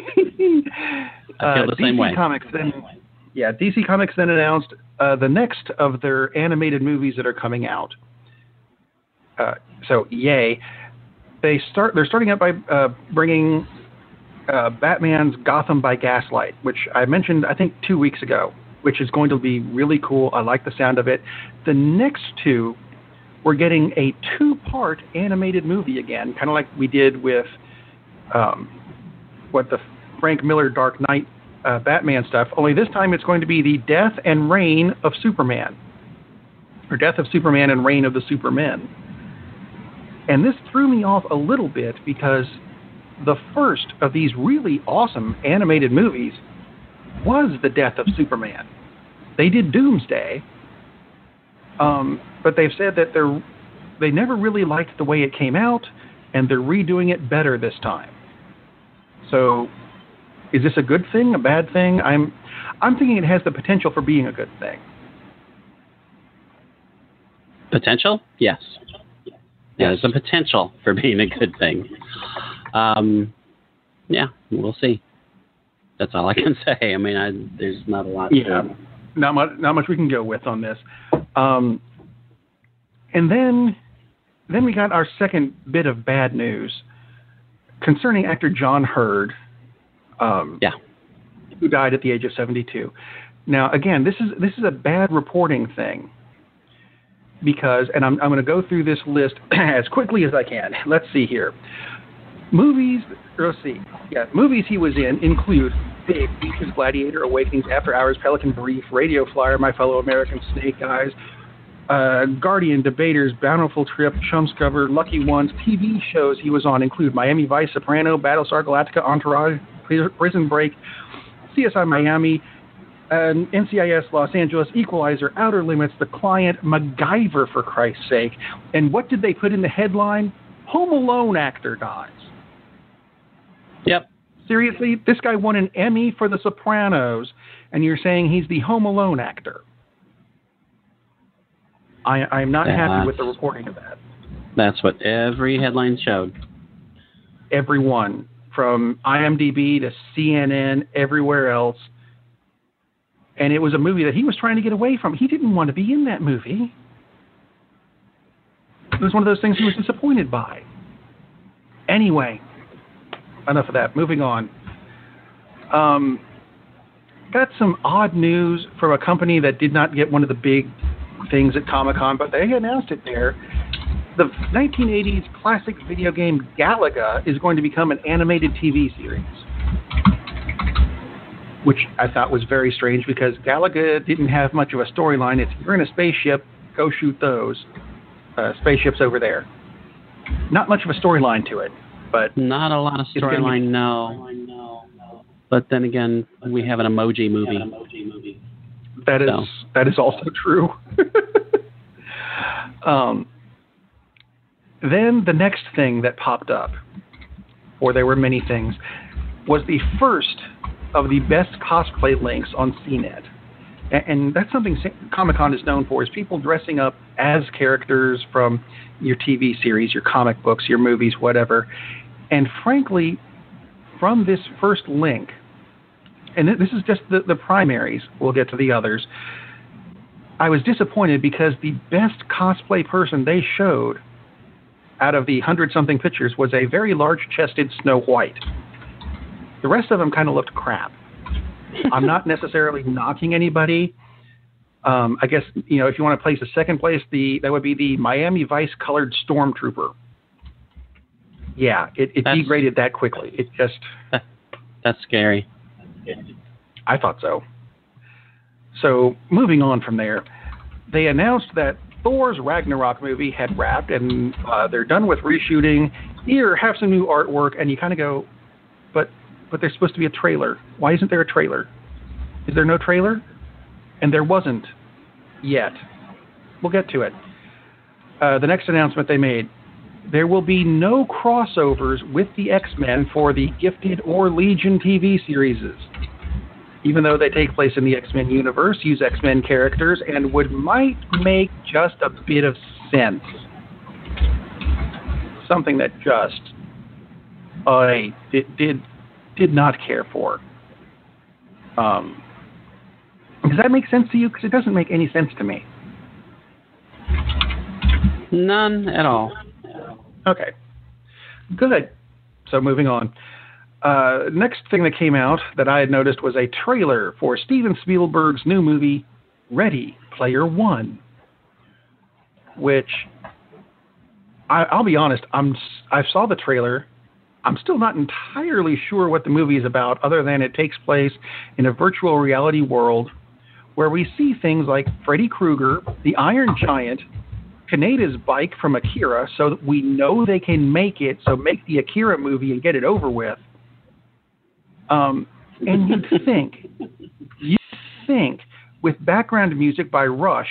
I feel the same way. DC Comics then announced the next of their animated movies that are coming out. So, yay. They're starting out by bringing Batman's Gotham by Gaslight, which I mentioned, I think, 2 weeks ago, which is going to be really cool. I like the sound of it. The next two, we're getting a 2-part animated movie again, kind of like we did with the Frank Miller Dark Knight Batman stuff, only this time it's going to be the Death and Reign of Superman, or Death of Superman and Reign of the Supermen. And this threw me off a little bit because the first of these really awesome animated movies was the Death of Superman. They did Doomsday, but they've said that they never really liked the way it came out, and they're redoing it better this time. So, is this a good thing, a bad thing? I'm thinking it has the potential for being a good thing. Potential? Yes. Yeah, there's a potential for being a good thing. Yeah, we'll see. That's all I can say. I mean, there's not a lot. Not much we can go with on this. And then we got our second bit of bad news concerning actor John Hurd, who died at the age of 72. Now, again, this is a bad reporting thing. Because, and I'm going to go through this list as quickly as I can. Let's see here. Movies he was in include Big, Beaches, Gladiator, Awakenings, After Hours, Pelican Brief, Radio Flyer, My Fellow Americans, Snake Eyes, Guardian, Debaters, Bountiful Trip, Chumscover, Lucky Ones. TV shows he was on include Miami Vice, Soprano, Battlestar Galactica, Entourage, Prison Break, CSI Miami, NCIS Los Angeles, Equalizer, Outer Limits, The Client, MacGyver, for Christ's sake. And what did they put in the headline? Home Alone actor dies. Yep. Seriously? This guy won an Emmy for The Sopranos, and you're saying he's the Home Alone actor. I'm not happy with the reporting of that. That's what every headline showed. Everyone, from IMDb to CNN, everywhere else. And it was a movie that he was trying to get away from. He didn't want to be in that movie. It was one of those things he was disappointed by. Anyway, enough of that. Moving on. Got some odd news from a company that did not get one of the big things at Comic-Con, but they announced it there. The 1980s classic video game Galaga is going to become an animated TV series, which I thought was very strange because Galaga didn't have much of a storyline. It's, you're in a spaceship, go shoot those spaceships over there. Not much of a storyline to it, but not a lot of storyline, no. But then again, we have an emoji movie. That is also true. Then the next thing that popped up, or there were many things, was the first of the best cosplay links on CNET. And that's something Comic-Con is known for, is people dressing up as characters from your TV series, your comic books, your movies, whatever. And frankly, from this first link, and this is just the primaries, we'll get to the others, I was disappointed because the best cosplay person they showed out of the 100-something pictures was a very large-chested Snow White. The rest of them kind of looked crap. I'm not necessarily knocking anybody. I guess, if you want to place a second place, that would be the Miami Vice colored Stormtrooper. Yeah, it degraded that quickly. It just... That's scary. I thought so. So, moving on from there, they announced that Thor's Ragnarok movie had wrapped, and they're done with reshooting. Here, have some new artwork, and you kind of go, but there's supposed to be a trailer. Why isn't there a trailer? Is there no trailer? And there wasn't yet. We'll get to it. The next announcement they made, there will be no crossovers with the X-Men for the Gifted or Legion TV series, even though they take place in the X-Men universe, use X-Men characters, and might make just a bit of sense. Something that just I did not care for. Does that make sense to you? Because it doesn't make any sense to me. None at all. Okay. Good. So moving on. Next thing that came out that I had noticed was a trailer for Steven Spielberg's new movie, Ready Player One, which I'll be honest, I saw the trailer. I'm still not entirely sure what the movie is about, other than it takes place in a virtual reality world where we see things like Freddy Krueger, the Iron Giant, Kaneda's bike from Akira, so that we know they can make it, so make the Akira movie and get it over with. And you'd think, with background music by Rush,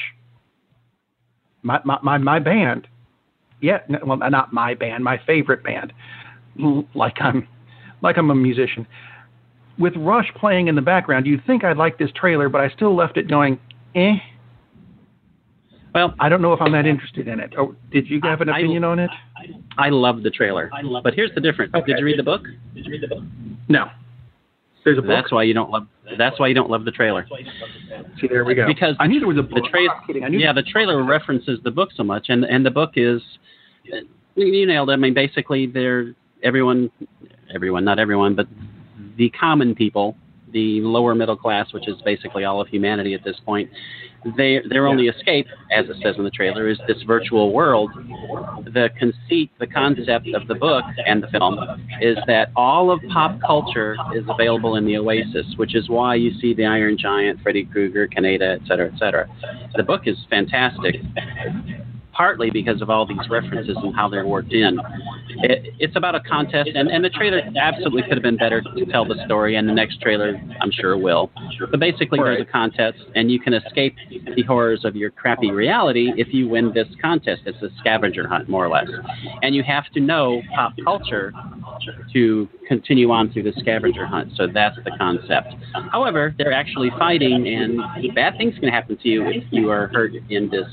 my band, well, not my band, my favorite band, like I'm a musician. With Rush playing in the background, you'd think I'd like this trailer, but I still left it going, eh. Well, I don't know if I'm that interested in it. Oh, did you have an opinion on it? I love the trailer, but here's the difference. Okay. Did you read the book? No. There's a book. That's why you don't love the trailer. See, there we go. Because I knew there was a book. The trailer references the book so much, and the book is, you nailed it. I mean, basically, everyone, not everyone, but the common people, the lower middle class, which is basically all of humanity at this point, their only escape, as it says in the trailer, is this virtual world. The conceit, the concept of the book and the film is that all of pop culture is available in the Oasis, which is why you see the Iron Giant, Freddy Krueger, Kaneda, et cetera, et cetera. The book is fantastic, partly because of all these references and how they're worked in. It's about a contest, and the trailer absolutely could have been better to tell the story, and the next trailer, I'm sure, will. But basically, There's a contest, and you can escape the horrors of your crappy reality if you win this contest. It's a scavenger hunt, more or less. And you have to know pop culture to continue on through the scavenger hunt. So that's the concept. However, they're actually fighting, and bad things can happen to you if you are hurt in this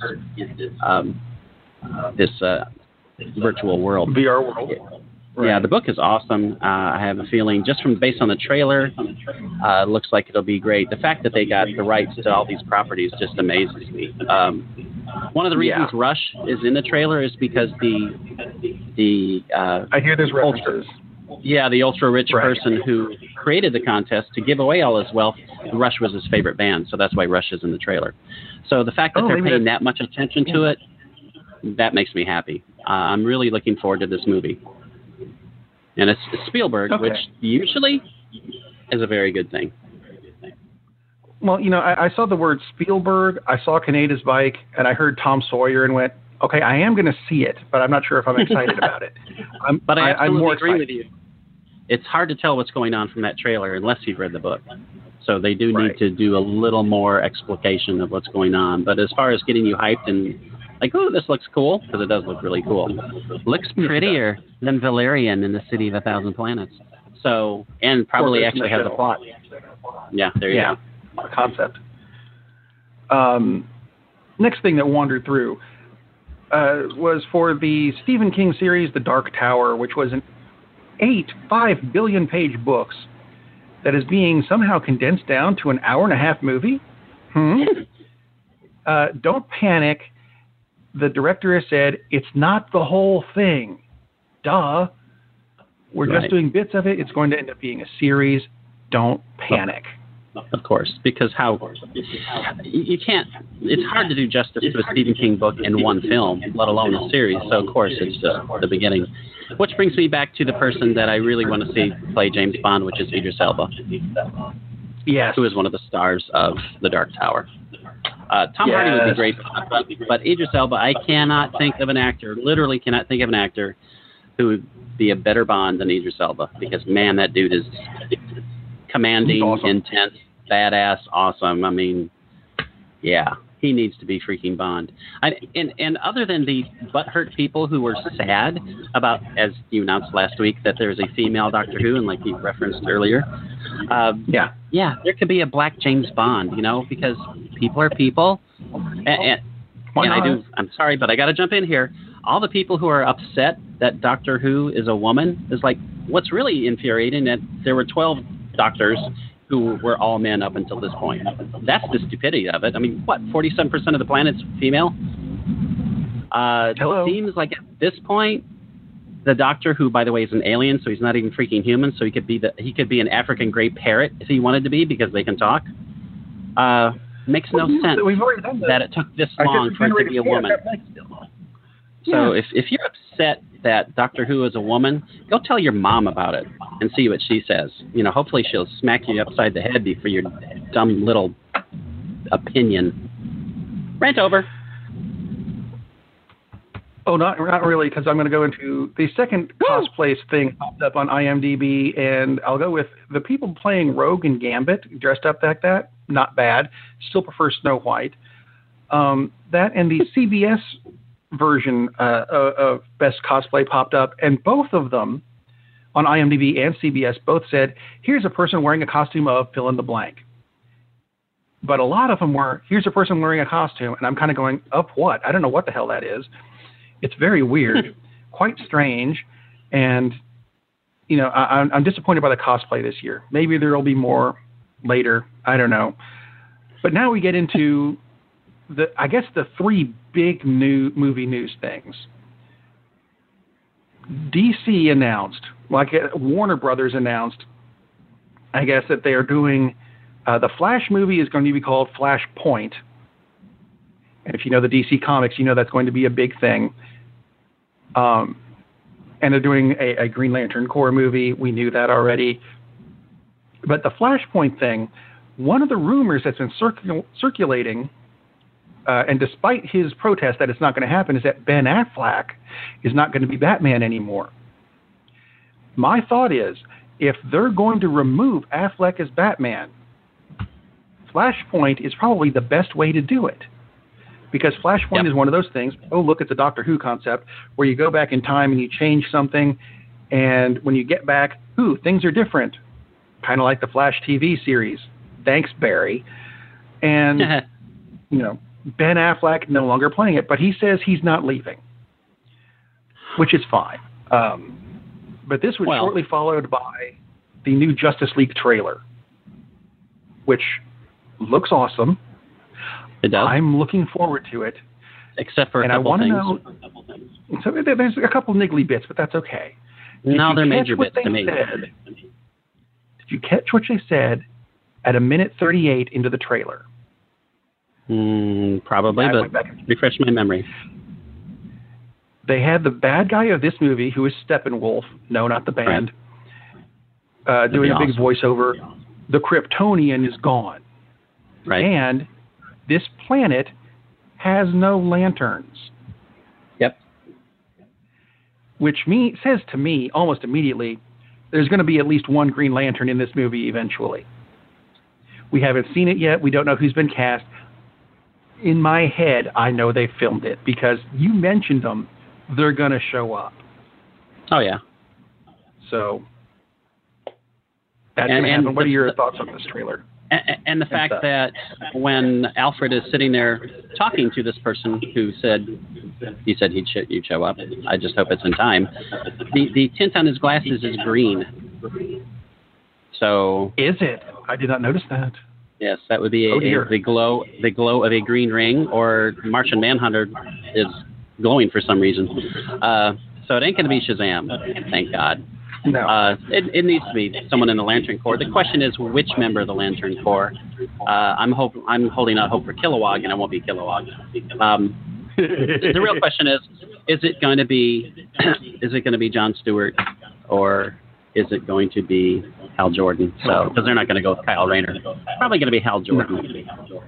virtual world. VR world. Right. Yeah, the book is awesome. I have a feeling, just based on the trailer, looks like it'll be great. The fact that they got the rights to all these properties just amazes me. One of the reasons Rush is in the trailer is because the I hear there's references. The ultra-rich person who created the contest to give away all his wealth, Rush was his favorite band, so that's why Rush is in the trailer. So the fact that they're paying that much attention to it, that makes me happy. I'm really looking forward to this movie. And it's Spielberg, which usually is a very good thing. Well, I saw the word Spielberg, I saw Kaneda's bike, and I heard Tom Sawyer and went, okay, I am going to see it, but I'm not sure if I'm excited about it. But I absolutely I'm more agree with you. It's hard to tell what's going on from that trailer unless you've read the book. So they do need to do a little more explication of what's going on. But as far as getting you hyped and like, oh, this looks cool, because it does look really cool. Looks prettier than Valerian in the City of a Thousand Planets. So, and probably actually has a plot. Yeah, there you go. Concept. Next thing that wandered through was for the Stephen King series, The Dark Tower, which was an 5 billion-page books that is being somehow condensed down to an hour-and-a-half movie. Don't panic. the director has said, it's not the whole thing. Duh. We're just doing bits of it. It's going to end up being a series. Don't panic. Of course, because you can't. It's hard to do justice to a Stephen King book in one film, let alone a series. So of course, it's the beginning. Which brings me back to the person that I really want to see play James Bond, which is Idris Elba. Yes, who is one of the stars of The Dark Tower. Tom Hardy would be great, but Idris Elba, I cannot think of an actor. Literally, cannot think of an actor who would be a better Bond than Idris Elba. Because man, that dude is commanding, awesome. Intense, badass, awesome. I mean, yeah, he needs to be freaking Bond. And other than the butthurt people who were sad about, as you announced last week, that there's a female Doctor Who, and like you referenced earlier, there could be a black James Bond, because people are people. And I'm sorry, but I got to jump in here. All the people who are upset that Doctor Who is a woman is like, what's really infuriating that there were 12 doctors who were all men up until this point. That's the stupidity of it. I mean, 47% of the planet's female? It seems like at this point, the Doctor, who, by the way, is an alien, so he's not even freaking human, so he could be an African gray parrot if he wanted to be, because they can talk. Makes no sense that it took this long for it to be a woman. So if you're upset that Doctor Who is a woman, go tell your mom about it and see what she says. Hopefully she'll smack you upside the head for your dumb little opinion. Rant over. Oh, not really, because I'm going to go into the second cosplay thing popped up on IMDb, and I'll go with the people playing Rogue and Gambit dressed up like that. Not bad. Still prefer Snow White. That and the CBS version of Best Cosplay popped up, and both of them on IMDb and CBS both said, here's a person wearing a costume of fill in the blank. But a lot of them were, here's a person wearing a costume, and I'm kind of going, of what? I don't know what the hell that is. It's very weird, quite strange, and I'm disappointed by the cosplay this year. Maybe there will be more later. I don't know. But now we get into the three big new movie news things. DC announced, Warner Brothers announced, I guess, that they are doing the Flash movie is going to be called Flashpoint. And if you know the DC comics, you know that's going to be a big thing. And they're doing a Green Lantern Corps movie. We knew that already. But the Flashpoint thing, one of the rumors that's been circulating, and despite his protest that it's not going to happen, is that Ben Affleck is not going to be Batman anymore. My thought is, if they're going to remove Affleck as Batman, Flashpoint is probably the best way to do it. Because Flashpoint is one of those things, look, it's a Doctor Who concept, where you go back in time and you change something, and when you get back, things are different. Kind of like the Flash TV series. Thanks, Barry. And, Ben Affleck no longer playing it, but he says he's not leaving, which is fine. But this was shortly followed by the new Justice League trailer, which looks awesome. It does. I'm looking forward to it. Except for a couple things. So there's a couple niggly bits, but that's okay. No, they're major bits to me. Did you catch what they said at 1:38 into the trailer? Probably, but refresh my memory. They had the bad guy of this movie, who is Steppenwolf, no, not the band, doing a big voiceover. The Kryptonian is gone. Right. And this planet has no lanterns. Yep. Which says to me, almost immediately, there's going to be at least one Green Lantern in this movie eventually. We haven't seen it yet. We don't know who's been cast. In my head, I know they filmed it because you mentioned them. They're going to show up. Oh, yeah. So that's going to happen. What are your thoughts on this trailer? And the fact that when Alfred is sitting there talking to this person who said you'd show up, I just hope it's in time. The tint on his glasses is green. So is it? I did not notice that. Yes, that would be the glow of a green ring, or Martian Manhunter is glowing for some reason. So it ain't going to be Shazam, thank God. No. It needs to be someone in the Lantern Corps. The question is which member of the Lantern Corps. I'm holding out hope for Kilowog, and it won't be Kilowog. The real question is it going to be Jon Stewart, or is it going to be Hal Jordan? So, because they're not going to go with Kyle Rayner, probably going to be Hal Jordan.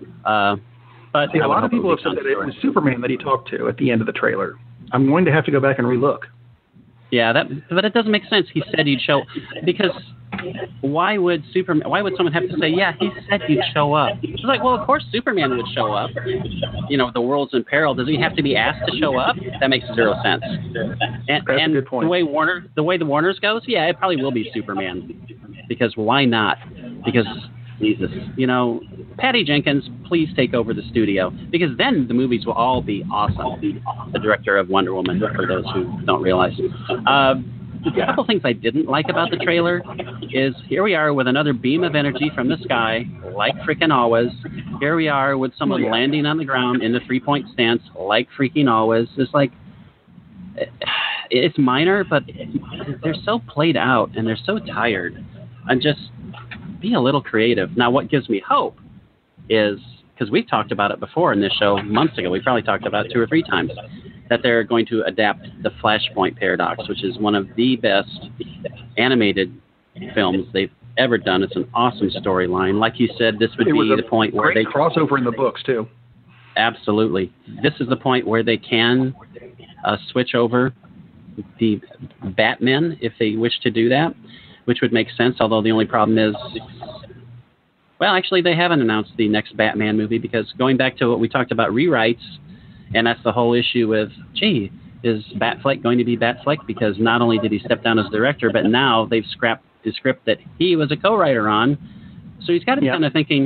But see, a lot of people have said that it was Superman that he talked to at the end of the trailer. I'm going to have to go back and relook. Yeah, but it doesn't make sense. He said he'd show, because why would someone have to say, yeah, he said he'd show up? It's like, well, of course Superman would show up. You know, the world's in peril. Does he have to be asked to show up? That makes zero sense. And That's a good point. The way the Warners goes, yeah, it probably will be Superman. Because why not? Because Jesus, you know, Patty Jenkins, please take over the studio, because then the movies will all be awesome. The director of Wonder Woman, for those who don't realize. A couple things I didn't like about the trailer is here we are with another beam of energy from the sky, like freaking always. Here we are with someone landing on the ground in the 3-point stance, like freaking always. It's like, it's minor, but they're so played out and they're so tired. I'm just, be a little creative. Now, what gives me hope is, because we've talked about it before in this show months ago, we probably talked about it 2 or 3 times, that they're going to adapt the Flashpoint Paradox, which is one of the best animated films they've ever done. It's an awesome storyline. Like you said, this would be the point where they crossover in the books too. Absolutely. This is the point where they can switch over the Batmen if they wish to do that, which would make sense, although the only problem is, well, actually, they haven't announced the next Batman movie, because going back to what we talked about, rewrites, and that's the whole issue with, gee, is Batfleck going to be Batfleck? Because not only did he step down as director, but now they've scrapped his script that he was a co-writer on. So he's got to be kind of thinking,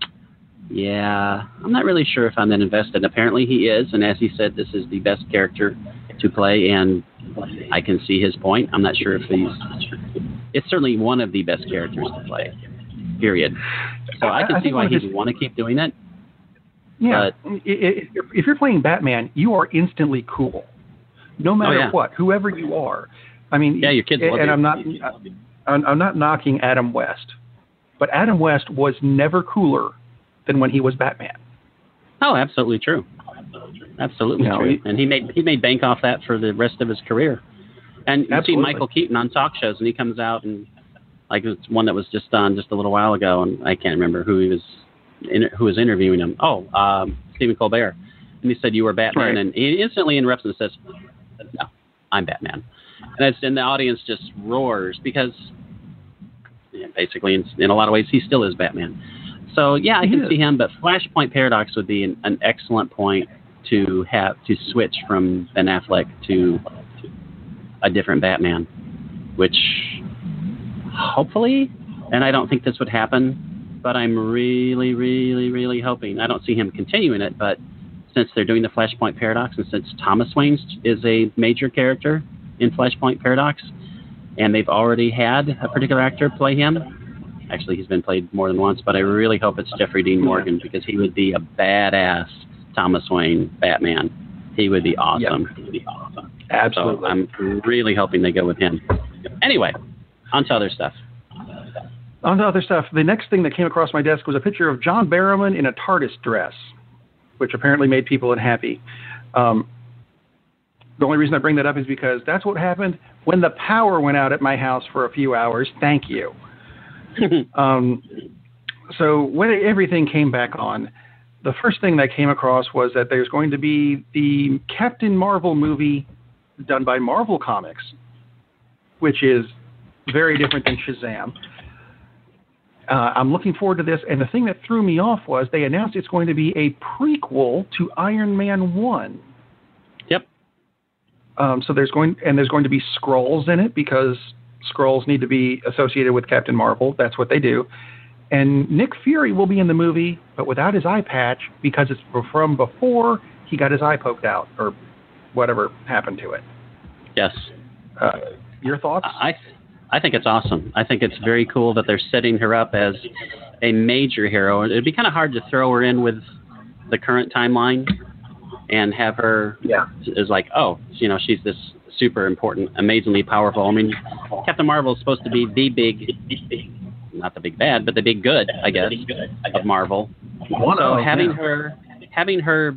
yeah, I'm not really sure if I'm that invested. Apparently he is, and as he said, this is the best character to play, and I can see his point. I'm not sure if it's certainly one of the best characters to play, period. So I can see why he'd want to keep doing it. Yeah, but if you're playing Batman, you are instantly cool, no matter what, whoever you are. I mean, yeah, your kids love and you. I'm not knocking Adam West, but Adam West was never cooler than when he was Batman. Oh, absolutely true. Absolutely true. And he made bank off that for the rest of his career. And you see Michael Keaton on talk shows, and he comes out and, like, it's one that was just on just a little while ago, and I can't remember who was interviewing him. Stephen Colbert. And he said, "You were Batman," right. And he instantly interrupts and says, "No, I'm Batman." And the audience just roars because, basically, in a lot of ways, he still is Batman. So yeah, I can see him, but Flashpoint Paradox would be an excellent point to switch from Ben Affleck to a different Batman, which hopefully, and I don't think this would happen, but I'm really, really, really hoping. I don't see him continuing it, but since they're doing the Flashpoint Paradox, and since Thomas Wayne is a major character in Flashpoint Paradox, and they've already had a particular actor play him. Actually, he's been played more than once, but I really hope it's Jeffrey Dean Morgan, because he would be a badass Thomas Wayne Batman. He would be awesome. Yep. Absolutely. So I'm really hoping they go with him. Anyway, on to other stuff. The next thing that came across my desk was a picture of John Barrowman in a TARDIS dress, which apparently made people unhappy. The only reason I bring that up is because that's what happened when the power went out at my house for a few hours. Thank you. So when everything came back on, the first thing that came across was that there's going to be the Captain Marvel movie done by Marvel Comics, which is very different than Shazam. I'm looking forward to this, and the thing that threw me off was they announced it's going to be a prequel to Iron Man 1. Yep. So there's going to be Skrulls in it, because Skrulls need to be associated with Captain Marvel. That's what they do. And Nick Fury will be in the movie, but without his eye patch, because it's from before he got his eye poked out, or whatever happened to it. Yes. Your thoughts? I think it's awesome. I think it's very cool that they're setting her up as a major hero. It'd be kind of hard to throw her in with the current timeline and have her is like, oh, you know, she's this super important, amazingly powerful. I mean, Captain Marvel is supposed to be the big, not the big bad, but the big good, I guess, of Marvel. So having her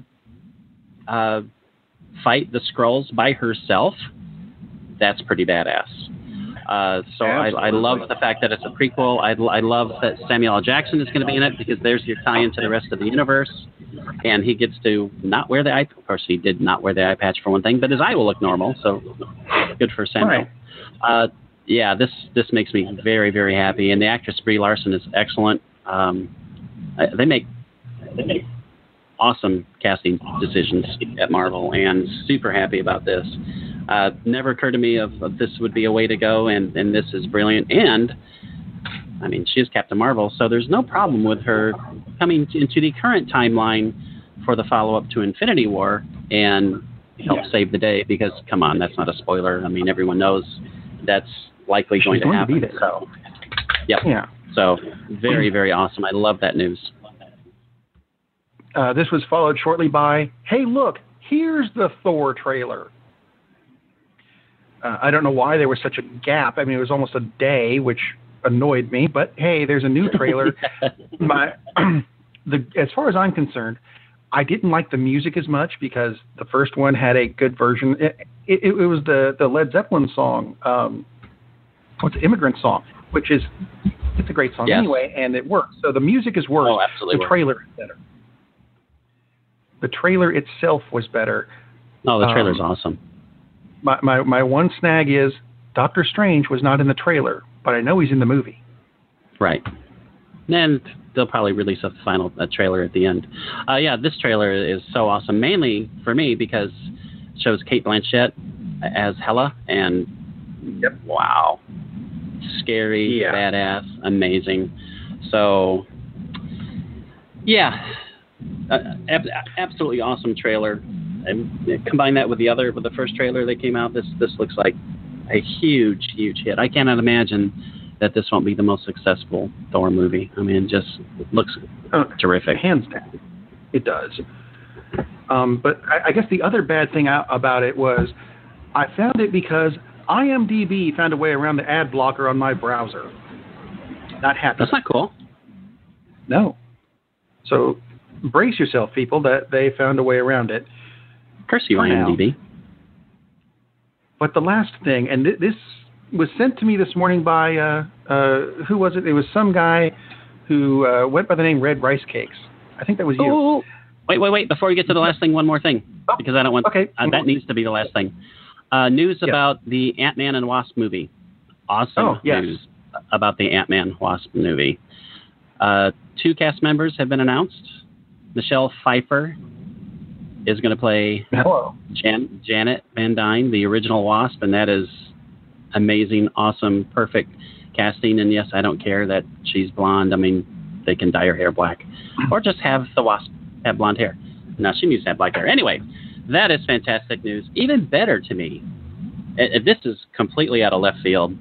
fight the Skrulls by herself, that's pretty badass. So I love the fact that it's a prequel. I love that Samuel L. Jackson is going to be in it because there's your tie-in to the rest of the universe. And he gets to not wear the eye. Of course, he did not wear the eye patch for one thing, but his eye will look normal. So good for Samuel. Right. Yeah, this makes me very, very happy. And the actress Brie Larson is excellent. They make awesome casting decisions at Marvel, and super happy about this. Never occurred to me of this would be a way to go, and this is brilliant. And I mean, she is Captain Marvel, so there's no problem with her coming into the current timeline for the follow-up to Infinity War and help save the day. Because come on, that's not a spoiler. I mean, everyone knows that's likely going to happen. So, yep. Yeah. So very, very awesome. I love that news. This was followed shortly by, hey, look, here's the Thor trailer. I don't know why there was such a gap. I mean, it was almost a day, which annoyed me. But, hey, there's a new trailer. As far as I'm concerned, I didn't like the music as much because the first one had a good version. It was the Led Zeppelin song, what's the Immigrant Song, which is it's a great song anyway, and it works. So the music is worse. Oh, absolutely. The trailer is better. The trailer itself was better. Oh, the trailer's awesome. My one snag is Doctor Strange was not in the trailer, but I know he's in the movie. Right. And they'll probably release a final trailer at the end. Yeah, this trailer is so awesome, mainly for me because it shows Cate Blanchett as Hela, and wow, scary, badass, amazing. So, yeah, absolutely awesome trailer. And combine that with the first trailer that came out, this looks like a huge, huge hit. I cannot imagine that this won't be the most successful Thor movie. I mean, it just looks terrific. Hands down, it does. But I guess the other bad thing about it was I found it because IMDb found a way around the ad blocker on my browser. Not happy. That's not cool. No. So brace yourself, people, that they found a way around it. Curse you, IMDb. But the last thing, and this was sent to me this morning by, who was it? It was some guy who went by the name Red Rice Cakes. I think that was you. Oh, wait. Before we get to the last thing, one more thing. Because I don't want... Okay. That needs to be the last thing. News about the Ant-Man and Wasp movie. Awesome news about the Ant-Man Wasp movie. 2 cast members have been announced. Michelle Pfeiffer is going to play Janet Van Dyne, the original Wasp, and that is amazing, awesome, perfect casting. And yes, I don't care that she's blonde. I mean, they can dye her hair black, or just have the Wasp have blonde hair. No, she needs to have black hair. Anyway, that is fantastic news. Even better to me, this is completely out of left field.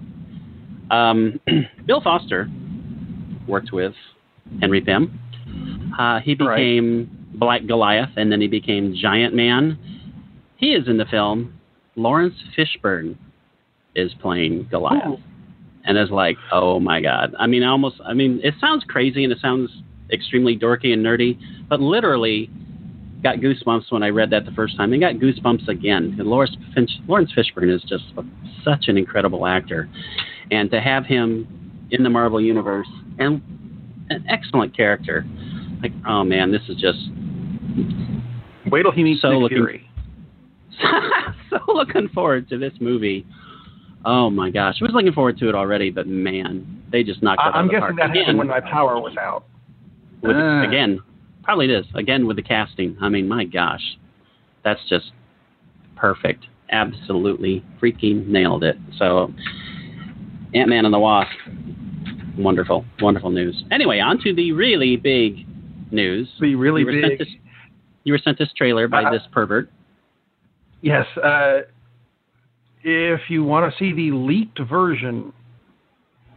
Bill Foster worked with Henry Pym. He became Black Goliath, and then he became Giant Man. He is in the film. Lawrence Fishburne is playing Goliath. Oh. And is like, oh my God. I mean, it sounds crazy and it sounds extremely dorky and nerdy, but literally got goosebumps when I read that the first time, and got goosebumps again. And Lawrence Fishburne is just such an incredible actor. And to have him in the Marvel Universe, and an excellent character. Like, oh man, this is just... Wait till he meets Nick Fury. So looking forward to this movie. Oh my gosh. I was looking forward to it already, but man, they just knocked it out of the park. I'm guessing that happened when my power was out. Again, probably it is. Again, with the casting. I mean, my gosh. That's just perfect. Absolutely freaking nailed it. So, Ant-Man and the Wasp. Wonderful. Wonderful news. Anyway, on to the really big news. The really big... You were sent this trailer by this pervert. Yes. If you want to see the leaked version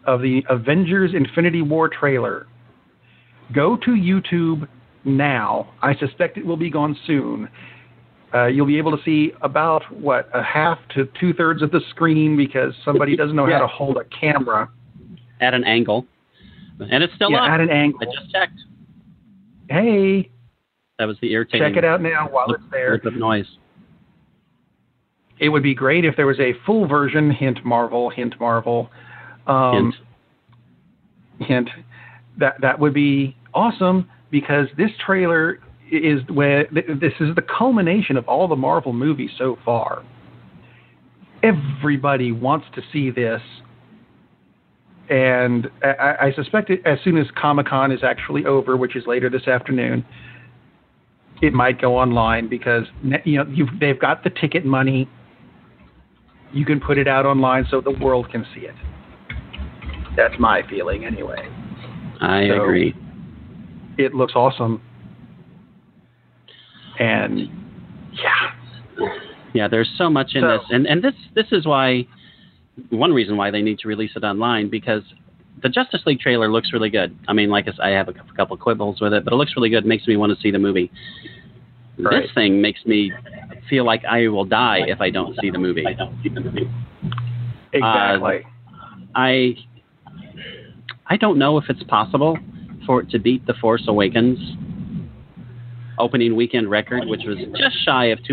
of the Avengers Infinity War trailer. Go to YouTube now. I suspect it will be gone soon. You'll be able to see about, a half to two-thirds of the screen because somebody doesn't know how to hold a camera. At an angle. And it's still up. At an angle. I just checked. Hey. That was the irritating. Check it out now while it's there. Of noise. It would be great if there was a full version. Hint Marvel. Hint. That would be awesome because this trailer is this is the culmination of all the Marvel movies so far. Everybody wants to see this, and I suspect as soon as Comic-Con is actually over, which is later this afternoon, it might go online because they've got the ticket money. You can put it out online so the world can see it. That's my feeling anyway. I agree. It looks awesome. And yeah, there's so much in this. And this is why, one reason why they need to release it online, because the Justice League trailer looks really good. I mean, I have a couple quibbles with it, but it looks really good. It makes me want to see the movie. Right. This thing makes me feel like I will die if I don't see the movie. Exactly. I don't know if it's possible for it to beat The Force Awakens opening weekend record, which was just shy of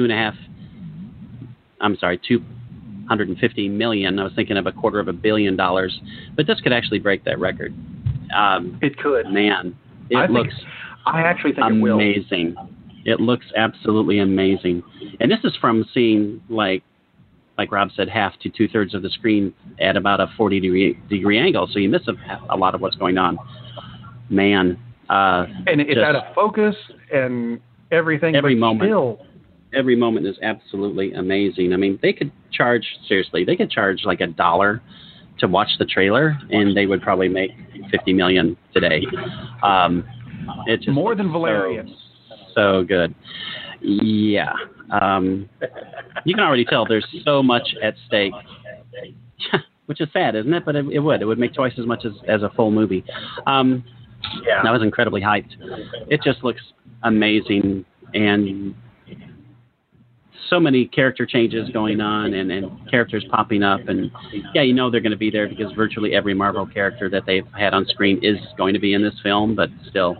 250 million. I was thinking of $250 million, but this could actually break that record. It could. Man, I actually think amazing. It looks absolutely amazing. And this is from seeing, like Rob said, half to two-thirds of the screen at about a 40-degree angle, so you miss a lot of what's going on. Man. And it's out of focus and everything. Every moment is absolutely amazing. I mean, they could charge like $1 to watch the trailer, and they would probably make $50 million today. It just more than Valerian. So good. Yeah. You can already tell there's so much at stake, which is sad, isn't it? But it would make twice as much as a full movie. Yeah. I was incredibly hyped. It just looks amazing, and so many character changes going on and characters popping up. And, yeah, they're going to be there because virtually every Marvel character that they've had on screen is going to be in this film, but still.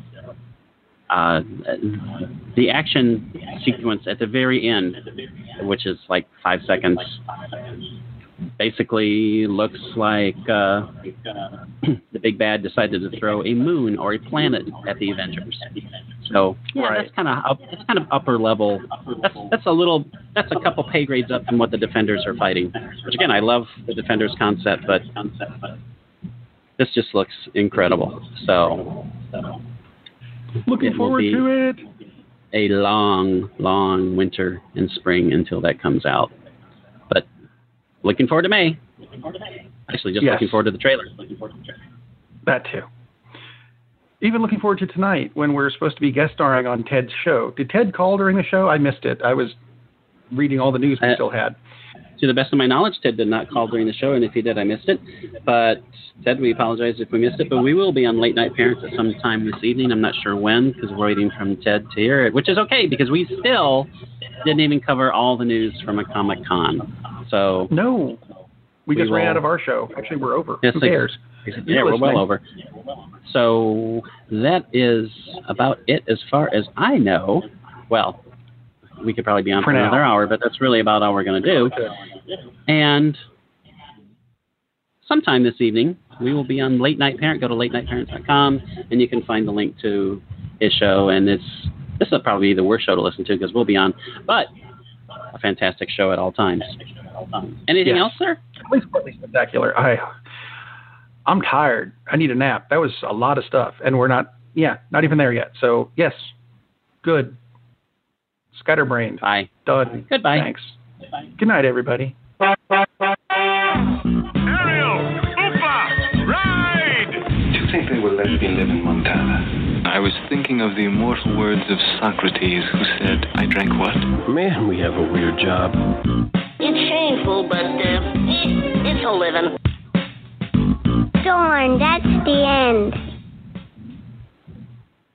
The action sequence at the very end, which is like 5 seconds, basically looks like the big bad decided to throw a moon or a planet at the Avengers. So that's kind of upper level. That's a couple pay grades up from what the Defenders are fighting. Which again, I love the Defenders concept, but this just looks incredible. So looking forward to it. A long, long winter and spring until that comes out. But looking forward to May. Actually, just looking forward to the trailer. That too. Even looking forward to tonight when we're supposed to be guest starring on Ted's show. Did Ted call during the show? I missed it. I was reading all the news we still had. To the best of my knowledge, Ted did not call during the show, and if he did, I missed it. But, Ted, we apologize if we missed it, but we will be on Late Night Parents at some time this evening. I'm not sure when, because we're waiting from Ted to hear it, which is okay, because we still didn't even cover all the news from a Comic-Con. So no, we just ran out of our show. Actually, we're over. Yes, who cares? Yeah, we're well over. So that is about it as far as I know. Well, we could probably be on for another hour, but that's really about all we're going to do. And sometime this evening, we will be on Late Night Parent. Go to latenightparents.com, and you can find the link to his show. And this will probably be the worst show to listen to because we'll be on, but a fantastic show at all times. Anything else, sir? At least spectacular. I'm tired. I need a nap. That was a lot of stuff, and we're not even there yet. So, yes, good. Scatterbrained. Bye. Done. Goodbye. Thanks. Good night, everybody. Ariel! Upa! Ride! Do you think they will let me live in Montana? I was thinking of the immortal words of Socrates, who said, I drank what? Man, we have a weird job. It's shameful, but it's a living. Darn, that's the end.